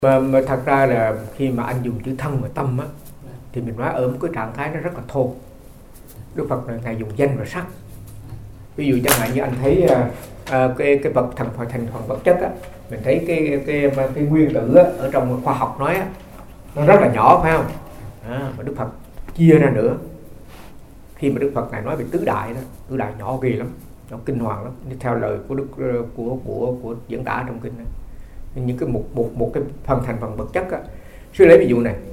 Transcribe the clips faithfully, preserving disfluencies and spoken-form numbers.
Mà, mà thật ra là khi mà anh dùng chữ thân và tâm á, thì mình nói ở một cái trạng thái nó rất là thô. Đức Phật là ngài dùng danh và sắc. Ví dụ chẳng hạn như anh thấy uh, uh, cái cái vật thành phần thành phần vật chất á, mình thấy cái cái cái, cái nguyên tử á, ở trong khoa học nói á, nó rất là nhỏ phải không? À, mà Đức Phật chia ra nữa. Khi mà Đức Phật này nói về tứ đại đó, tứ đại nhỏ ghê lắm, nó kinh hoàng lắm, theo lời của đức của của của diễn tả trong kinh này. Những cái một một một cái phần thành phần vật chất á, sư lấy ví dụ này,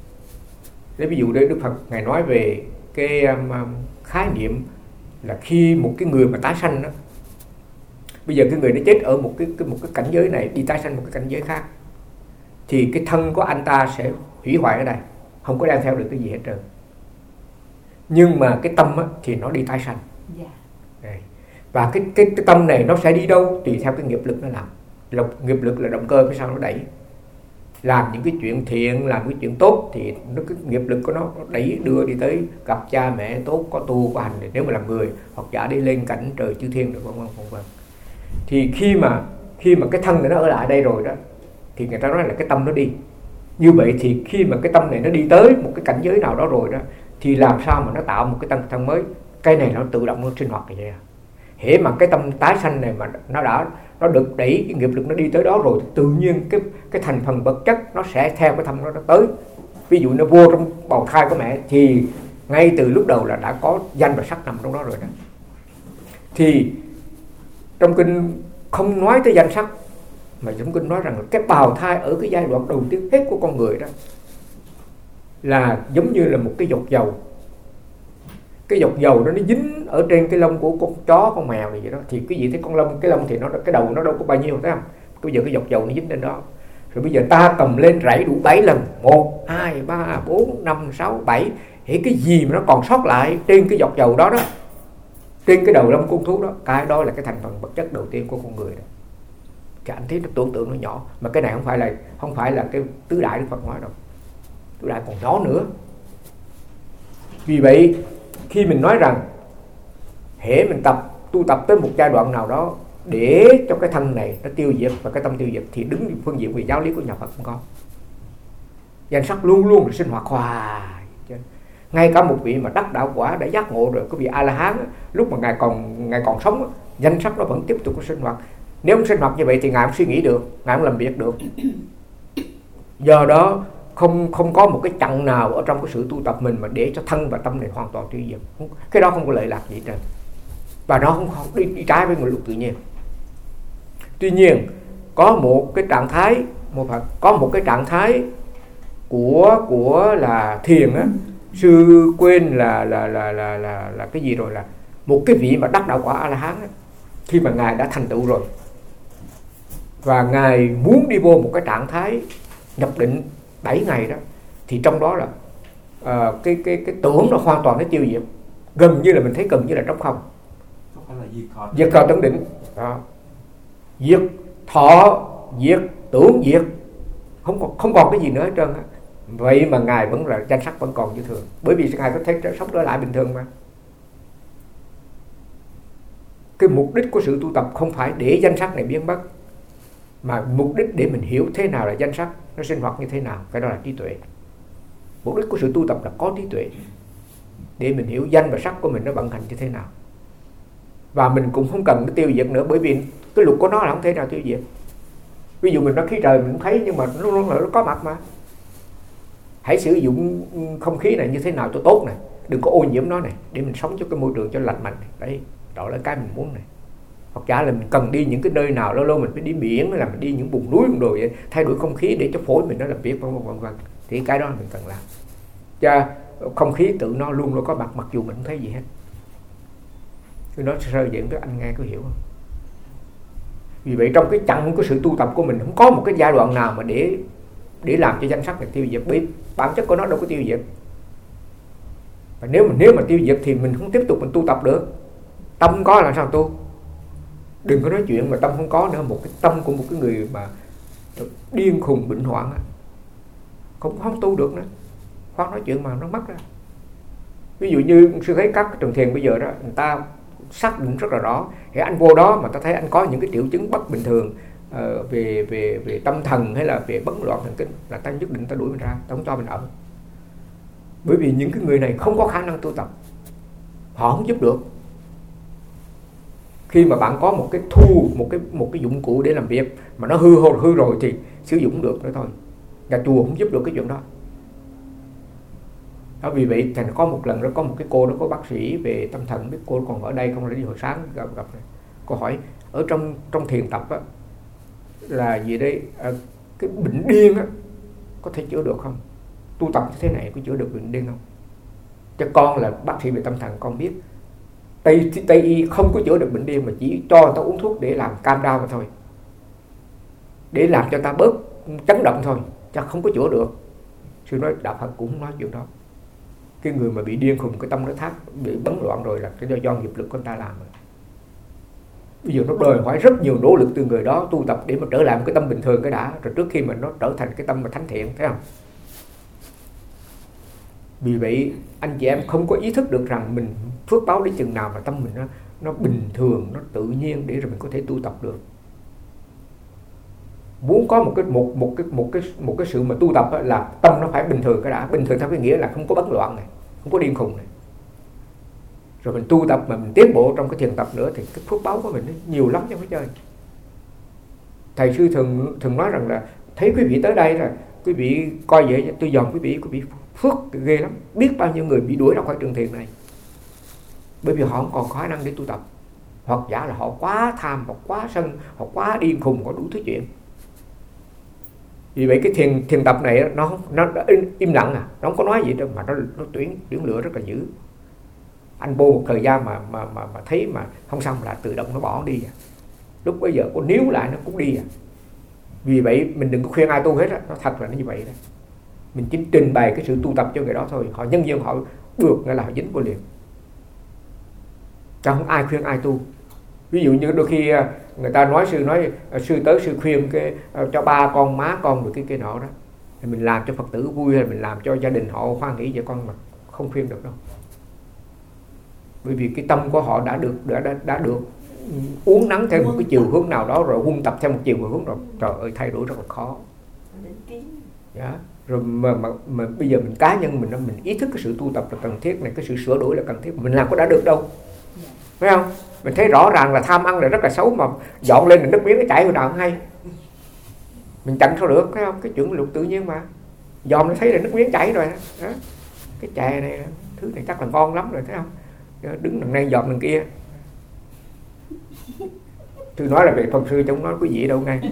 lấy ví dụ đây Đức Phật ngài nói về cái um, khái niệm là khi một cái người mà tái sanh đó, bây giờ cái người nó chết ở một cái, cái một cái cảnh giới này đi tái sanh một cái cảnh giới khác, thì cái thân của anh ta sẽ hủy hoại ở đây, không có đem theo được cái gì hết trơn. Nhưng mà cái tâm á, thì nó đi tái sanh. Yeah. Và cái, cái cái tâm này nó sẽ đi đâu tùy theo cái nghiệp lực nó làm. Lộc, nghiệp lực là động cơ phía sau nó đẩy, làm những cái chuyện thiện, làm cái chuyện tốt thì nó cái nghiệp lực của nó, nó đẩy đưa đi tới gặp cha mẹ tốt, có tu có hành, thì nếu mà làm người hoặc giả đi lên cảnh trời chư thiên được, vân vân vân vân. Thì khi mà khi mà cái thân này nó ở lại đây rồi đó, thì người ta nói là cái tâm nó đi. Như vậy thì khi mà cái tâm này nó đi tới một cái cảnh giới nào đó rồi đó, thì làm sao mà nó tạo một cái thân thân mới? Cái này nó tự động nó sinh hoạt như vậy à. Hễ mà cái tâm tái sanh này mà nó đã nó được đẩy cái nghiệp lực nó đi tới đó rồi, thì tự nhiên cái cái thành phần vật chất nó sẽ theo cái thân nó, nó tới. Ví dụ nó vô trong bào thai của mẹ thì ngay từ lúc đầu là đã có danh và sắc nằm trong đó rồi đó. Thì trong kinh không nói tới danh sắc, mà trong kinh nói rằng là cái bào thai ở cái giai đoạn đầu tiên hết của con người đó là giống như là một cái giọt dầu. Cái giọt dầu đó nó dính ở trên cái lông của con chó, con mèo này vậy đó. Thì cái gì thấy con lông, cái lông thì nó cái đầu nó đâu có bao nhiêu, thấy không? Bây giờ cái giọt dầu nó dính lên đó. Rồi bây giờ ta cầm lên rảy đủ bảy lần, một, hai, ba, bốn, năm, sáu, bảy. Thì cái gì mà nó còn sót lại trên cái giọt dầu đó đó, trên cái đầu lông con thú đó, cái đó là cái thành phần vật chất đầu tiên của con người đó. Thì anh thấy nó tưởng tượng nó nhỏ, mà cái này không phải là không phải là cái tứ đại Đức Phật nói đâu. Tứ đại còn nhỏ nữa. Vì vậy khi mình nói rằng hễ mình tập tu tập tới một giai đoạn nào đó để cho cái thân này nó tiêu diệt và cái tâm tiêu diệt, thì đứng phương diện về giáo lý của nhà Phật không có. Danh sắc luôn luôn sinh hoạt hoài. Ngay cả một vị mà đắc đạo quả đã giác ngộ rồi, cái vị A La Hán lúc mà ngài còn ngài còn sống, danh sắc nó vẫn tiếp tục sinh hoạt. Nếu không sinh hoạt như vậy thì ngài không suy nghĩ được, ngài không làm việc được. Do đó không không có một cái chặng nào ở trong cái sự tu tập mình mà để cho thân và tâm này hoàn toàn tiêu diệt. Cái đó không có lợi lạc gì hết. Và nó không, không đi, đi trái với nguồn luật tự nhiên. Tuy nhiên có một cái trạng thái, một có một cái trạng thái của của là thiền á, sư quên là là là là là là cái gì rồi, là một cái vị mà đắc đạo quả A La Hán á, khi mà ngài đã thành tựu rồi và ngài muốn đi vô một cái trạng thái nhập định bảy ngày đó, thì trong đó là uh, cái cái cái tưởng nó hoàn toàn nó tiêu diệt, gần như là mình thấy gần như là trống không. Không phải là diệt thọ. Diệt thọ tưởng định. Đó. Diệt thọ, diệt tưởng, diệt, không còn không còn cái gì nữa hết trơn á. Vậy mà ngài vẫn là danh sắc vẫn còn như thường, bởi vì ngài có thể sống trở lại bình thường mà. Cái mục đích của sự tu tập không phải để danh sắc này biến mất, mà mục đích để mình hiểu thế nào là danh sắc, nó sinh hoạt như thế nào, cái đó là trí tuệ. Mục đích của sự tu tập là có trí tuệ để mình hiểu danh và sắc của mình nó vận hành như thế nào. Và mình cũng không cần cái tiêu diệt nữa, bởi vì cái luật của nó là không thể nào tiêu diệt. Ví dụ mình nói khí trời mình không thấy, nhưng mà nó, nó, nó có mặt mà. Hãy sử dụng không khí này như thế nào cho tốt này, đừng có ô nhiễm nó này, để mình sống cho cái môi trường cho lành mạnh này. Đấy, đó là cái mình muốn này. Hoặc giả là mình cần đi những cái nơi nào, lâu lâu mình phải đi biển, là mình đi những vùng núi rồi vậy, thay đổi không khí để cho phổi mình nó làm việc, vân vân vân. Thì cái đó mình cần làm. Cho không khí tự nó luôn luôn có mặt, mặc dù mình không thấy gì hết. Tôi nói sơ dẫn cho anh nghe có hiểu không? Vì vậy trong cái chặng của sự tu tập của mình không có một cái giai đoạn nào mà để để làm cho danh sắc này tiêu diệt, bởi bản chất của nó đâu có tiêu diệt. Và nếu mà nếu mà tiêu diệt thì mình không tiếp tục mình tu tập được. Tâm có làm sao tu? Đừng có nói chuyện mà tâm không có nữa. Một cái tâm của một cái người mà điên khùng bệnh hoạn không không tu được nữa. Khoan nói chuyện mà nó mất ra. Ví dụ như sư thấy các trường thiền bây giờ đó, người ta xác định rất là rõ. Thì anh vô đó mà ta thấy anh có những cái triệu chứng bất bình thường, uh, về về về tâm thần hay là về bấn loạn thần kinh là ta nhất định ta đuổi mình ra, ta không cho mình ở. Bởi vì những cái người này không có khả năng tu tập, họ không giúp được. Khi mà bạn có một cái thu một cái một cái dụng cụ để làm việc mà nó hư hư rồi thì sử dụng được nữa thôi. Nhà chùa không giúp được cái chuyện đó. Đó, vì vậy thành có một lần đó có một cái cô đó, có bác sĩ về tâm thần, biết cô còn ở đây không, là đi hồi sáng gặp gặp này. Cô hỏi ở trong trong thiền tập á, là gì đấy, à, cái bệnh điên á có thể chữa được không? Tu tập như thế này có chữa được bệnh điên không? Cho con là bác sĩ về tâm thần, con biết Tây, Tây y không có chữa được bệnh điên, mà chỉ cho người ta uống thuốc để làm cam đau mà thôi, để làm cho ta bớt chấn động thôi, chứ không có chữa được. Sư nói đạo Phật cũng không nói chuyện đó. Cái người mà bị điên khùng, cái tâm nó thác, bị bấn loạn rồi là cái do, do nghiệp lực của người ta làm rồi. Bây giờ nó đòi hỏi rất nhiều nỗ lực từ người đó tu tập để mà trở lại một cái tâm bình thường cái đã, rồi trước khi mà nó trở thành cái tâm mà thánh thiện, thấy không? Vì vậy anh chị em không có ý thức được rằng mình phước báo đến chừng nào mà tâm mình nó, nó bình thường, nó tự nhiên để rồi mình có thể tu tập được. Muốn có một cái một một cái một cái một cái sự mà tu tập là tâm nó phải bình thường cái đã. Bình thường theo cái nghĩa là không có bấn loạn này, không có điên khùng này. Rồi mình tu tập mà mình tiến bộ trong cái thiền tập nữa thì cái phước báo của mình nó nhiều lắm chứ không phải chơi. Thầy sư thường thường nói rằng là thấy quý vị tới đây là quý vị coi vậy, tôi dòm quý vị quý vị phước ghê lắm. Biết bao nhiêu người bị đuổi ra khỏi trường thiền này bởi vì họ không còn khả năng để tu tập, hoặc giả là họ quá tham, họ quá sân, họ quá điên khùng, họ đủ thứ chuyện. Vì vậy cái thiền thiền tập này nó nó, nó im lặng à, nó không có nói gì đâu, mà nó nó tuyển tuyển lửa rất là dữ. Anh vô một thời gian mà mà mà mà thấy mà không xong là tự động nó bỏ đi à. Lúc bây giờ có níu lại nó cũng đi à. Vì vậy mình đừng có khuyên ai tu hết á, nó thật là nó như vậy đó. Mình chỉ trình bày cái sự tu tập cho người đó thôi, họ nhân dân họ được nghĩa là họ dính vô liền. Chứ không ai khuyên ai tu. Ví dụ như đôi khi người ta nói sư nói sư tới sư khuyên cái cho ba con má con được cái cái nọ đó, thì mình làm cho Phật tử vui hay mình làm cho gia đình họ hoan hỷ vậy con, mà không khuyên được đâu. Bởi vì cái tâm của họ đã được đã đã, đã được uốn nắn theo một cái chiều hướng nào đó, rồi huân tập theo một chiều hướng rồi, trời ơi thay đổi rất là khó. Dạ. Rồi mà, mà mà bây giờ mình cá nhân mình mình ý thức cái sự tu tập là cần thiết này, cái sự sửa đổi là cần thiết, mình làm có đã được đâu, phải không? Mình thấy rõ ràng là tham ăn là rất là xấu, mà dọn lên là nước miếng nó chảy hồi nào không hay, mình chặn sao được, phải không? Cái chuyện luật tự nhiên mà dòm nó thấy là nước miếng chảy rồi đó. Cái chè này thứ này chắc là ngon lắm rồi, thấy không? Đứng đằng này dòm đằng kia. Tôi nói là về Phật sư chứ không nói quý vị đâu ngay.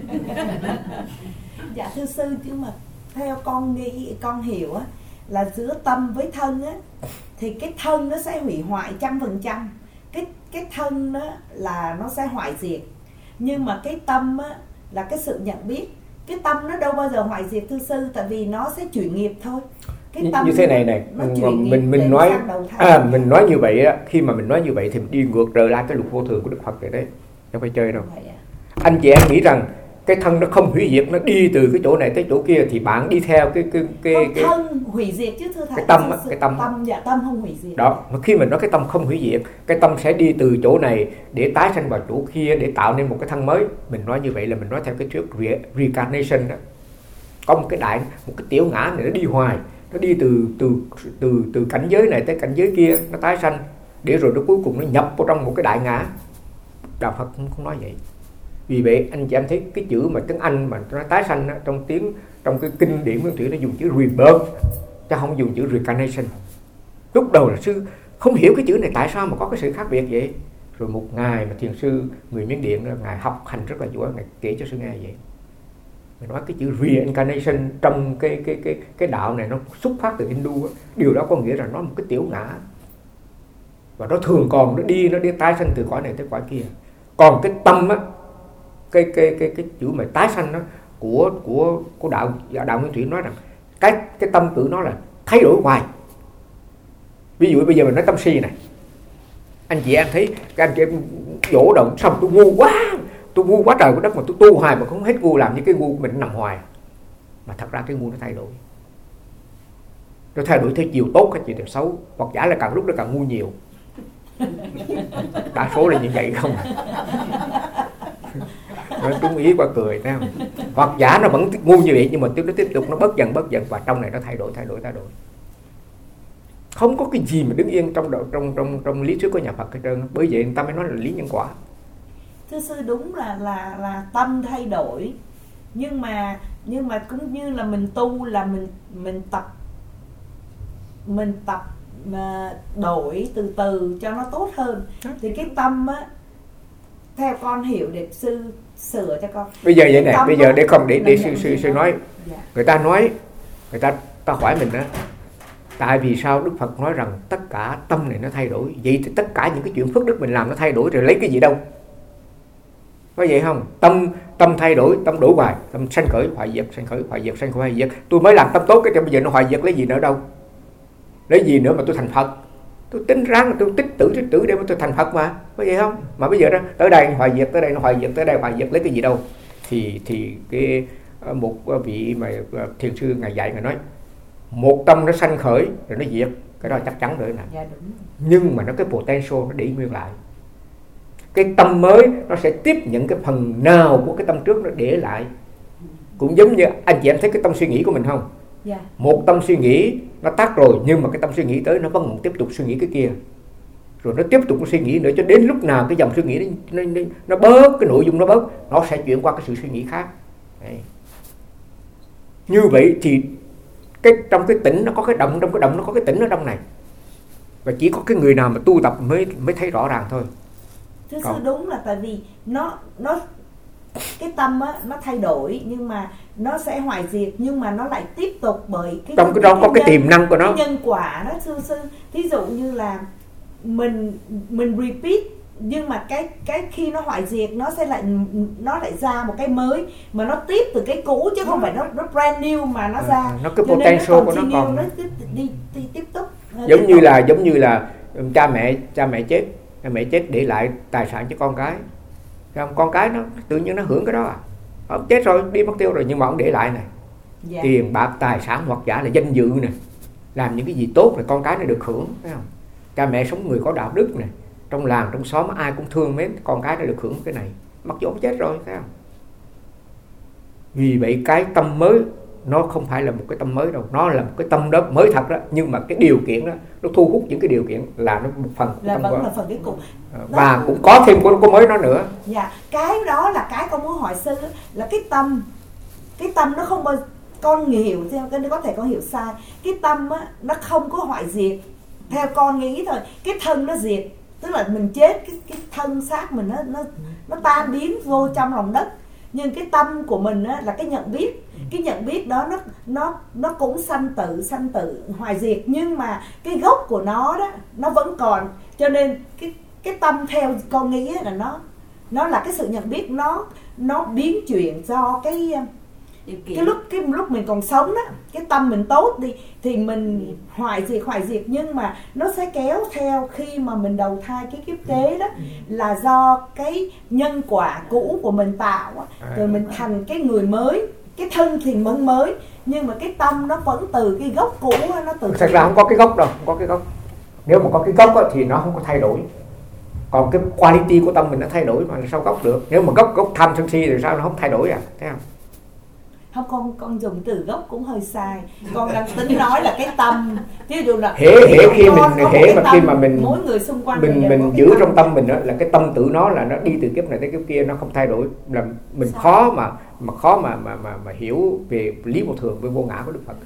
Dạ thưa sư, chứ mà theo con nghĩ, con hiểu á, là giữa tâm với thân á, thì cái thân nó sẽ hủy hoại trăm phần trăm. Cái cái thân đó là nó sẽ hoại diệt, nhưng mà cái tâm á là cái sự nhận biết. Cái tâm nó đâu bao giờ hoại diệt thưa sư, tại vì nó sẽ chuyển nghiệp thôi. Cái tâm như thế này này, mình mình, mình nói à, mình nói như vậy á, khi mà mình nói như vậy thì mình đi ngược trở lại cái luật vô thường của Đức Phật rồi đấy, không phải chơi đâu. Anh chị em nghĩ rằng cái thân nó không hủy diệt, nó đi từ cái chỗ này tới chỗ kia, thì bạn đi theo cái cái cái, cái, cái thân hủy diệt chứ thưa thầy. Cái tâm á, cái tâm, tâm dạ tâm không hủy diệt. Đó, mà khi mình nói cái tâm không hủy diệt, cái tâm sẽ đi từ chỗ này để tái sanh vào chỗ kia để tạo nên một cái thân mới. Mình nói như vậy là mình nói theo cái thuyết reincarnation đó. Có một cái đại, một cái tiểu ngã này nó đi hoài, nó đi từ từ từ từ cảnh giới này tới cảnh giới kia, nó tái sanh để rồi nó cuối cùng nó nhập vào trong một cái đại ngã. Đạo Phật không, không nói vậy. Vì vậy anh chị em thấy cái chữ mà tiếng Anh mà nó tái sanh đó, trong tiếng trong cái kinh điển Nguyên Thủy nó dùng chữ rebirth chứ không dùng chữ reincarnation. Lúc đầu là sư không hiểu cái chữ này tại sao mà có cái sự khác biệt vậy. Rồi một ngày mà thiền sư người Miến Điện ngài học hành rất là giỏi, ngài kể cho sư nghe vậy. Mình nói cái chữ reincarnation trong cái cái cái cái đạo này nó xuất phát từ Hindu á, điều đó có nghĩa là nó một cái tiểu ngã. Và nó thường còn nó đi nó đi tái sanh từ cõi này tới cõi kia. Còn cái tâm á, cái cái cái cái chữ mà tái sanh đó của của của đạo đạo Nguyên Thủy nói rằng cái cái tâm tự nó là thay đổi hoài. Ví dụ bây giờ mình nói tâm si này, anh chị em thấy các anh chị em dỗ động xong tôi ngu quá, tôi ngu quá trời của đất mà tôi tu hoài mà không hết ngu, làm như cái ngu của mình nằm hoài, mà thật ra cái ngu nó thay đổi, nó thay đổi theo chiều tốt hay chiều theo xấu, hoặc giả là càng lúc nó càng ngu nhiều. Đa số là như vậy không. nó trúng ý qua cười, thấy không? Hoặc giả nó vẫn ngu như vậy nhưng mà nó tiếp tục nó bớt dần bớt dần và trong này nó thay đổi thay đổi thay đổi. Không có cái gì mà đứng yên trong trong trong trong lý thuyết của nhà Phật hết trơn. Bởi vậy người ta mới nói là lý nhân quả. Thưa sư, đúng là là là tâm thay đổi, nhưng mà nhưng mà cũng như là mình tu là mình mình tập mình tập mà đổi từ từ cho nó tốt hơn. Thì cái tâm á, theo con hiểu để sư sửa cho con. Bây giờ vậy nè, bây giờ để không để để sư sư sư nói, dạ. người ta nói người ta ta hỏi mình đó, tại vì sao Đức Phật nói rằng tất cả tâm này nó thay đổi, vậy thì tất cả những cái chuyện phước đức mình làm nó thay đổi rồi lấy cái gì đâu? Có vậy không? Tâm tâm thay đổi, tâm đổi hoài, tâm sanh khởi hoại diệt, sanh khởi hoại diệt, sanh khởi hoại diệt. Tôi mới làm tâm tốt cái bây giờ nó hoại diệt lấy gì nữa đâu? Lấy gì nữa mà tôi thành Phật? Tôi tính ráng tôi tích tử tích tử để mà tôi thành Phật mà, có vậy không? Mà bây giờ đó tới đây hoại diệt, tới đây nó hoại diệt, tới đây hoại diệt lấy cái gì đâu? Thì thì cái một vị mà thiền sư ngài dạy ngài nói, một tâm nó sanh khởi rồi nó diệt, cái đó chắc chắn rồi nè. Dạ, đúng. Nhưng mà nó cái potential nó để nguyên lại. Cái tâm mới nó sẽ tiếp nhận cái phần nào của cái tâm trước nó để lại. Cũng giống như anh chị em thấy cái tâm suy nghĩ của mình không? Yeah. Một tâm suy nghĩ nó tắt rồi, nhưng mà cái tâm suy nghĩ tới nó vẫn tiếp tục suy nghĩ cái kia, rồi nó tiếp tục suy nghĩ nữa cho đến lúc nào cái dòng suy nghĩ nó, nó, nó bớt, cái nội dung nó bớt, nó sẽ chuyển qua cái sự suy nghĩ khác. Đấy. Như vậy thì cái trong cái tỉnh nó có cái động, trong cái động nó có cái tỉnh ở trong này, và chỉ có cái người nào mà tu tập mới mới thấy rõ ràng thôi. Thưa sư, đúng là tại vì nó nó cái tâm á, nó thay đổi nhưng mà nó sẽ hoại diệt, nhưng mà nó lại tiếp tục bởi cái trong cái đó có cái nhân, tiềm năng của nó, cái nhân quả đó sư sư. Thí dụ như là mình mình repeat, nhưng mà cái cái khi nó hoại diệt nó sẽ lại nó lại ra một cái mới mà nó tiếp từ cái cũ chứ không phải nó nó brand new mà nó ra. Nó cái potential của nó còn nó tiếp, đi, đi tiếp tục giống tiếp như tục. là giống như là cha mẹ cha mẹ chết cha mẹ chết để lại tài sản cho con cái, không? Con cái nó tự nhiên nó hưởng cái đó à. Ông chết rồi đi mất tiêu rồi nhưng mà ông để lại này, dạ. tiền bạc tài sản hoặc giả là danh dự này, làm những cái gì tốt rồi con cái nó được hưởng, thấy không? Cha mẹ sống người có đạo đức này, trong làng trong xóm ai cũng thương mến, con cái nó được hưởng cái này mặc dù ông chết rồi, thấy không? Vì vậy cái tâm mới nó không phải là một cái tâm mới đâu, nó là một cái tâm đó mới thật đó, nhưng mà cái điều kiện đó nó thu hút những cái điều kiện là nó một phần là tâm vẫn của, là phần cái cùng và cũng có thêm của, của mới nó nữa. Dạ, cái đó là cái con muốn hỏi sư đó, là cái tâm cái tâm nó không bao, con hiểu theo cái có thể con hiểu sai, cái tâm á nó không có hoại diệt theo con nghĩ thôi, cái thân nó diệt, tức là mình chết cái cái thân xác mình nó nó nó tan biến vô trong lòng đất, nhưng cái tâm của mình á là cái nhận biết, cái nhận biết đó nó nó nó cũng sanh tử sanh tử hoại diệt, nhưng mà cái gốc của nó đó nó vẫn còn, cho nên cái cái tâm theo con nghĩ là nó nó là cái sự nhận biết, nó nó biến chuyển do cái cái lúc cái lúc mình còn sống đó, cái tâm mình tốt đi thì mình hoại diệt hoại diệt, nhưng mà nó sẽ kéo theo khi mà mình đầu thai cái kiếp kế đó là do cái nhân quả cũ của mình tạo á, rồi mình thành cái người mới, cái thân thì vẫn mới nhưng mà cái tâm nó vẫn từ cái gốc cũ á, nó từ thật ra không có cái gốc đâu, không có cái gốc. Nếu mà có cái gốc á, thì nó không có thay đổi. Còn cái quality của tâm mình nó thay đổi mà sao gốc được? Nếu mà gốc gốc tham sân si thì sao nó không thay đổi à? Thấy không? Không, con con dùng từ gốc cũng hơi sai. Con đang tính nói là cái tâm. Ví dụ là hễ hễ khi mình hễ mà khi mà mình mỗi người xung quanh mình mình giữ tâm. Trong tâm mình đó là cái tâm tự nó là nó đi từ kiếp này tới kiếp kia, nó không thay đổi, là mình sao? khó mà mà khó mà mà mà mà hiểu về lý vô thường với vô ngã của Đức Phật.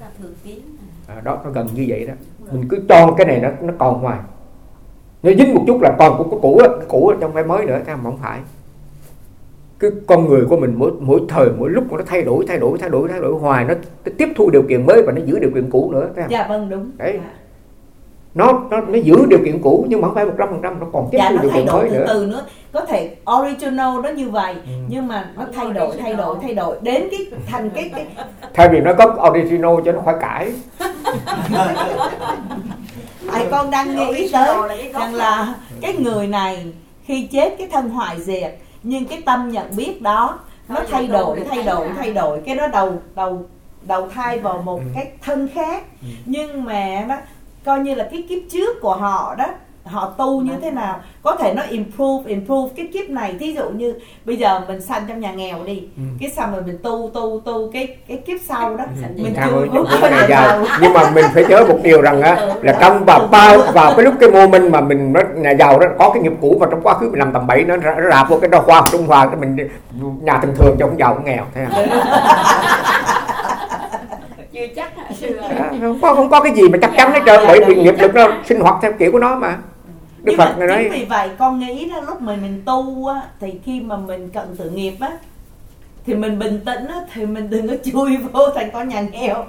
À, đó nó gần như vậy đó. Mình cứ cho cái này nó nó còn hoài. Nó dính một chút là còn của cái cũ á, cái cũ trong phải mới nữa, không phải. Cái con người của mình mỗi mỗi thời mỗi lúc nó thay đổi thay đổi thay đổi thay đổi hoài, nó, nó tiếp thu điều kiện mới và nó giữ điều kiện cũ nữa, thấy không? Dạ vâng, đúng. Đấy. À. Nó nó nó giữ điều kiện cũ nhưng mà không phải một trăm phần trăm, nó còn tiếp dạ, thu nó điều kiện mới từ nữa. từ nữa. Có thể original nó như vậy, ừ. nhưng mà nó thay đổi thay đổi thay đổi đến cái thành cái cái thay vì nó có original cho nó khỏi cãi. Tại con đang nghĩ tới rằng là cái người này khi chết cái thân hoại diệt, nhưng cái tâm nhận biết đó nó thay đổi thay đổi thay đổi, cái nó đầu đầu đầu thai vào một cái thân khác, nhưng mà nó coi như là cái kiếp trước của họ đó, họ tu như thế nào, có thể nó improve improve cái kiếp này. Thí dụ như bây giờ mình sanh trong nhà nghèo đi, ừ. cái xong rồi mình tu tu tu cái cái kiếp sau đó ừ. mình chưa có nhà giàu. Nhưng mà mình phải nhớ một điều rằng á, là trong vào bao vào cái lúc cái moment mà mình nhà giàu đó có cái nghiệp cũ mà trong quá khứ mình làm tầm bậy, nó rạp vô cái đo khoa học Trung Hoa, cái mình nhà thường thường cho không giàu không nghèo, thấy không? Chưa chắc hả sư ơi? À, không có không có cái gì mà chắc chắn hết trơn, bởi vì nghiệp lực nó sinh hoạt theo kiểu của nó mà. Đức Phật mà nói. Chính vì vậy con nghĩ là lúc mình mình tu á, thì khi mà mình cận tử nghiệp á, thì mình bình tĩnh á, thì mình đừng có chui vô thành con nhà nghèo.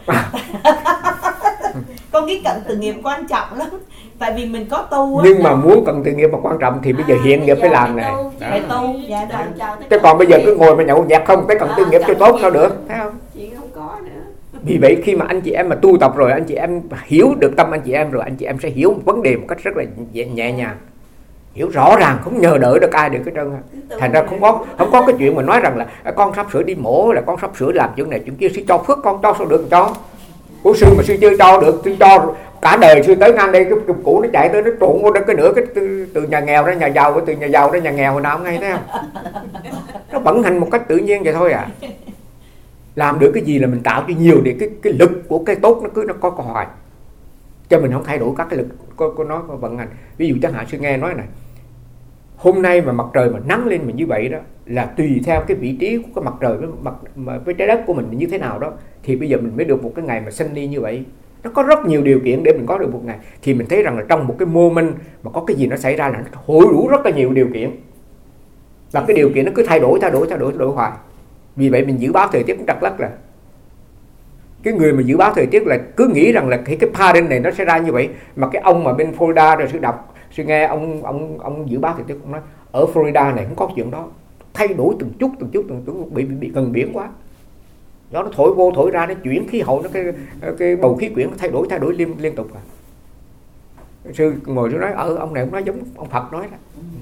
Con nghĩ cận tử nghiệp quan trọng lắm, tại vì mình có tu á. Nhưng mà muốn cận tử nghiệp mà quan trọng thì bây giờ à, hiện nghiệp phải làm này, phải tu. Dạ đó. Chứ còn bây giờ cứ ngồi mà nhậu nhẹt không, cái cận tử nghiệp cho tốt sao được, thấy không? Chuyện không có nữa. Vì vậy khi mà anh chị em mà tu tập rồi, anh chị em hiểu được tâm anh chị em rồi, anh chị em sẽ hiểu một vấn đề một cách rất là nhẹ nhàng, hiểu rõ ràng, không nhờ đợi được ai được cái trơn. Thành ra không có không có cái chuyện mà nói rằng là con sắp sửa đi mổ, là con sắp sửa làm chuyện này chuyện kia, sư cho phước con cho sao được cho. Của sư mà sư chưa cho được, sư cho cả đời sư tới ngang đây cái cục cũ nó chạy tới nó trộn vô cái nửa cái từ, từ nhà nghèo ra nhà giàu, từ nhà giàu ra nhà nghèo hồi nào không ngay, thấy không? Nó vận hành một cách tự nhiên vậy thôi à. Làm được cái gì là mình tạo cho nhiều để cái cái lực của cái tốt nó cứ nó có hoài, cho mình không thay đổi các cái lực của, của nó vận hành. Ví dụ chẳng hạn sư nghe nói này, hôm nay mà mặt trời mà nắng lên mình như vậy đó, là tùy theo cái vị trí của cái mặt trời với mặt với trái đất của mình như thế nào đó, thì bây giờ mình mới được một cái ngày mà sinh đi như vậy. Nó có rất nhiều điều kiện để mình có được một ngày. Thì mình thấy rằng là trong một cái moment mà có cái gì nó xảy ra là nó hội đủ rất là nhiều điều kiện, và cái điều kiện nó cứ thay đổi thay đổi thay đổi thay đổi hoài. Vì vậy mình dự báo thời tiết cũng trật lất là cái người mà dự báo thời tiết là cứ nghĩ rằng là cái cái pattern này nó sẽ ra như vậy. Mà cái ông mà bên Florida rồi sư đọc, sư nghe ông ông ông dự báo thời tiết cũng nói ở Florida này không có chuyện đó, thay đổi từng chút từng chút từng chút, bị bị, bị gần biển quá, gió nó thổi vô thổi ra, nó chuyển khí hậu, nó cái cái bầu khí quyển nó thay đổi thay đổi liên liên tục à. Sư ngồi sư nói ở ông này cũng nói giống ông Phật nói đó.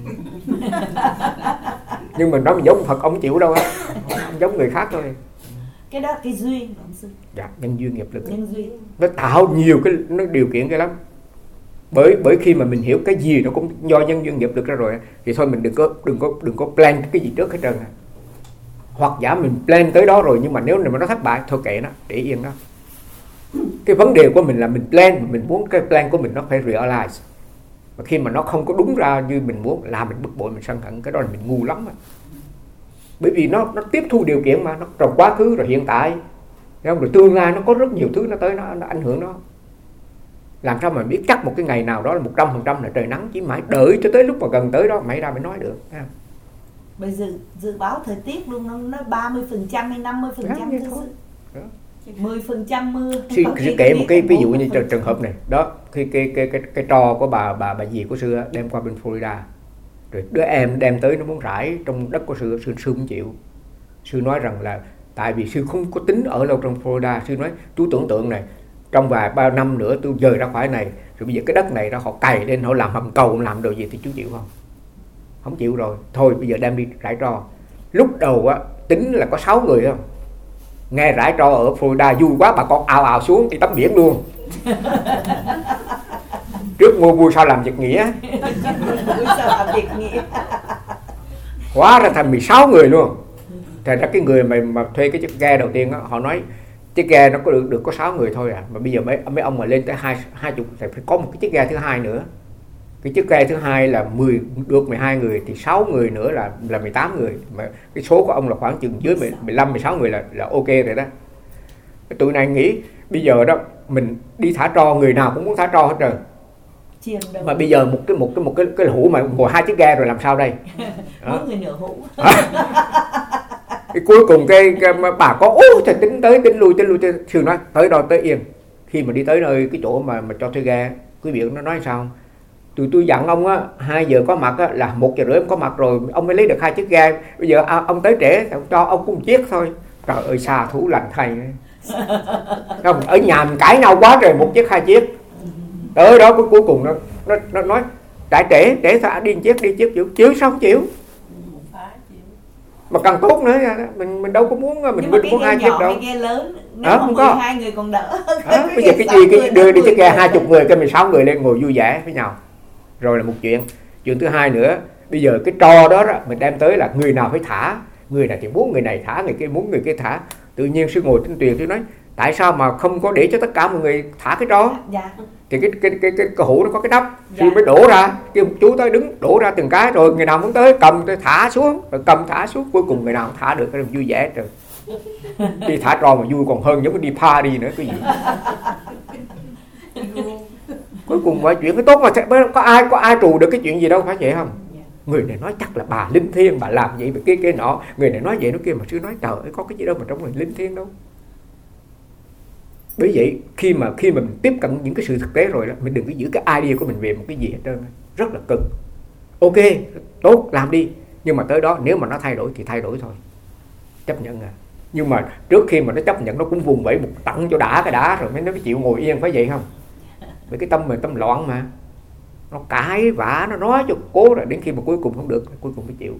Nhưng mình nói mình giống ông Phật ông không chịu đâu á, ông giống người khác thôi. Cái đó cái duyên của ông sư. Dạ, nhân duyên nghiệp lực. Nhân duyên. Nó tạo nhiều cái nó điều kiện cái lắm. Bởi bởi khi mà mình hiểu cái gì nó cũng do nhân duyên nghiệp lực ra rồi thì thôi mình đừng có đừng có đừng có plan cái gì trước hết trơn à. Hoặc giả mình plan tới đó rồi nhưng mà nếu mà nó thất bại thôi kệ nó, để yên đó. Cái vấn đề của mình là mình plan, mình muốn cái plan của mình nó phải realize. Và khi mà nó không có đúng ra như mình muốn, làm mình bực bội, mình sân hận, cái đó là mình ngu lắm. Bởi vì nó nó tiếp thu điều kiện mà, nó trong quá khứ rồi hiện tại, không? Rồi tương lai nó có rất nhiều thứ nó tới nó, nó ảnh hưởng nó. Làm sao mà biết chắc một cái ngày nào đó là một trăm phần trăm là trời nắng, chỉ mãi đợi cho tới lúc mà gần tới đó mày ra mới nói được. Bây giờ dự báo thời tiết luôn, nó nói ba mươi phần trăm hay năm mươi phần trăm thôi. mười phần trăm mưa. Sư, sư kể một cái ví dụ như trường, trường hợp này đó, khi cái cái cái cái trò của bà bà bà dì của sư đem qua bên Florida, rồi đứa em đem tới nó muốn rải trong đất của sư, sư sư không chịu. Sư nói rằng là tại vì sư không có tính ở lâu trong Florida. Sư nói tôi tưởng tượng này, trong vài ba năm nữa tôi dời ra khỏi này, rồi bây giờ cái đất này đó họ cày lên, họ làm hầm cầu, làm đồ gì thì chú chịu không? Không chịu rồi, thôi bây giờ đem đi rải tro. Lúc đầu á tính là có sáu người không, nghe rải tro ở Florida vui quá, bà con ào ào xuống đi tắm biển luôn. Trước mua vui sau làm việc nghĩa. Hóa ra thành mười sáu người luôn. Thành ra cái người mà, mà thuê cái chiếc ghe đầu tiên đó, họ nói chiếc ghe nó có được được có sáu người thôi à, mà bây giờ mấy mấy ông mà lên tới hai hai chục thì phải có một cái chiếc ghe thứ hai nữa. Cái chiếc ghe thứ hai là mười được mười hai người thì sáu người nữa là là mười tám người, mà cái số của ông là khoảng chừng dưới mười lăm mười sáu người là là ok rồi đó. Tụi này nghĩ bây giờ đó mình đi thả tro, người nào cũng muốn thả tro hết rồi. Mà bây giờ một cái một cái một cái cái hũ mà ngồi hai chiếc ghe rồi làm sao đây? Mỗi người nửa hũ. Cái cuối cùng cái, cái bà có ú thì tính tới tính lui tính lui tới, sư nói tới đâu tới yên. Khi mà đi tới nơi cái chỗ mà mà cho thuê ghe, quý vị nó nói sao? Tụi tôi dặn ông á, hai giờ có mặt á, là một giờ rưỡi ông có mặt rồi, ông mới lấy được hai chiếc ghe. Bây giờ à, ông tới trễ, ông cho ông cũng chiếc thôi. Trời ơi xa thú lành thay. Không, ở nhà mình cãi nhau quá rồi, một chiếc hai chiếc. Tới đó cuối cùng nó nó nó nói trễ trễ trễ sao đi chiếc đi chiếc chịu chịu sao không chịu. Mà càng tốt nữa, mình mình đâu có muốn mình mình muốn hai chiếc đâu. Ghe lớn, nếu à, mà không mười hai có. Người còn đỡ. À, bây giờ cái gì cái đưa đi chiếc ghe hai chục người, cái mười sáu người lên ngồi vui vẻ với nhau. rồi là một chuyện. Chuyện thứ hai nữa, bây giờ cái trò đó, đó mình đem tới là người nào phải thả, người này thì muốn người này thả, người kia muốn người kia thả. Tự nhiên sư ngồi trên tuyền tôi nói tại sao mà không có để cho tất cả mọi người thả cái trò? Dạ. Thì cái cái cái cái, cái hũ nó có cái nắp, Dạ. sư mới đổ ra, kêu một chú tới đứng đổ ra từng cái, rồi người nào muốn tới cầm tới thả xuống, rồi cầm thả xuống, cuối cùng người nào không thả được cái vui vẻ trời. Đi thả trò mà vui còn hơn giống như đi party nữa cái gì. Cuối cùng mọi chuyện cái tốt mà có ai có ai trù được cái chuyện gì đâu, phải vậy không? Người này nói chắc là bà linh thiêng, bà làm vậy mà kia kia nọ, người này nói vậy nó kia, mà sư nói trời ơi có cái gì đâu mà trong người linh thiêng đâu. Bởi vậy khi mà khi mà mình tiếp cận những cái sự thực tế rồi đó, mình đừng có giữ cái idea của mình về một cái gì hết trơn, rất là cực. Ok, tốt, làm đi, nhưng mà tới đó nếu mà nó thay đổi thì thay đổi thôi, chấp nhận à. Nhưng mà trước khi mà nó chấp nhận nó cũng vùng vẫy một tặng cho đã cái đã rồi mới nó chịu ngồi yên, phải vậy không? Bởi cái tâm mình tâm loạn mà, nó cãi vã, nó nói cho cố rồi đến khi mà cuối cùng không được, cuối cùng mới chịu.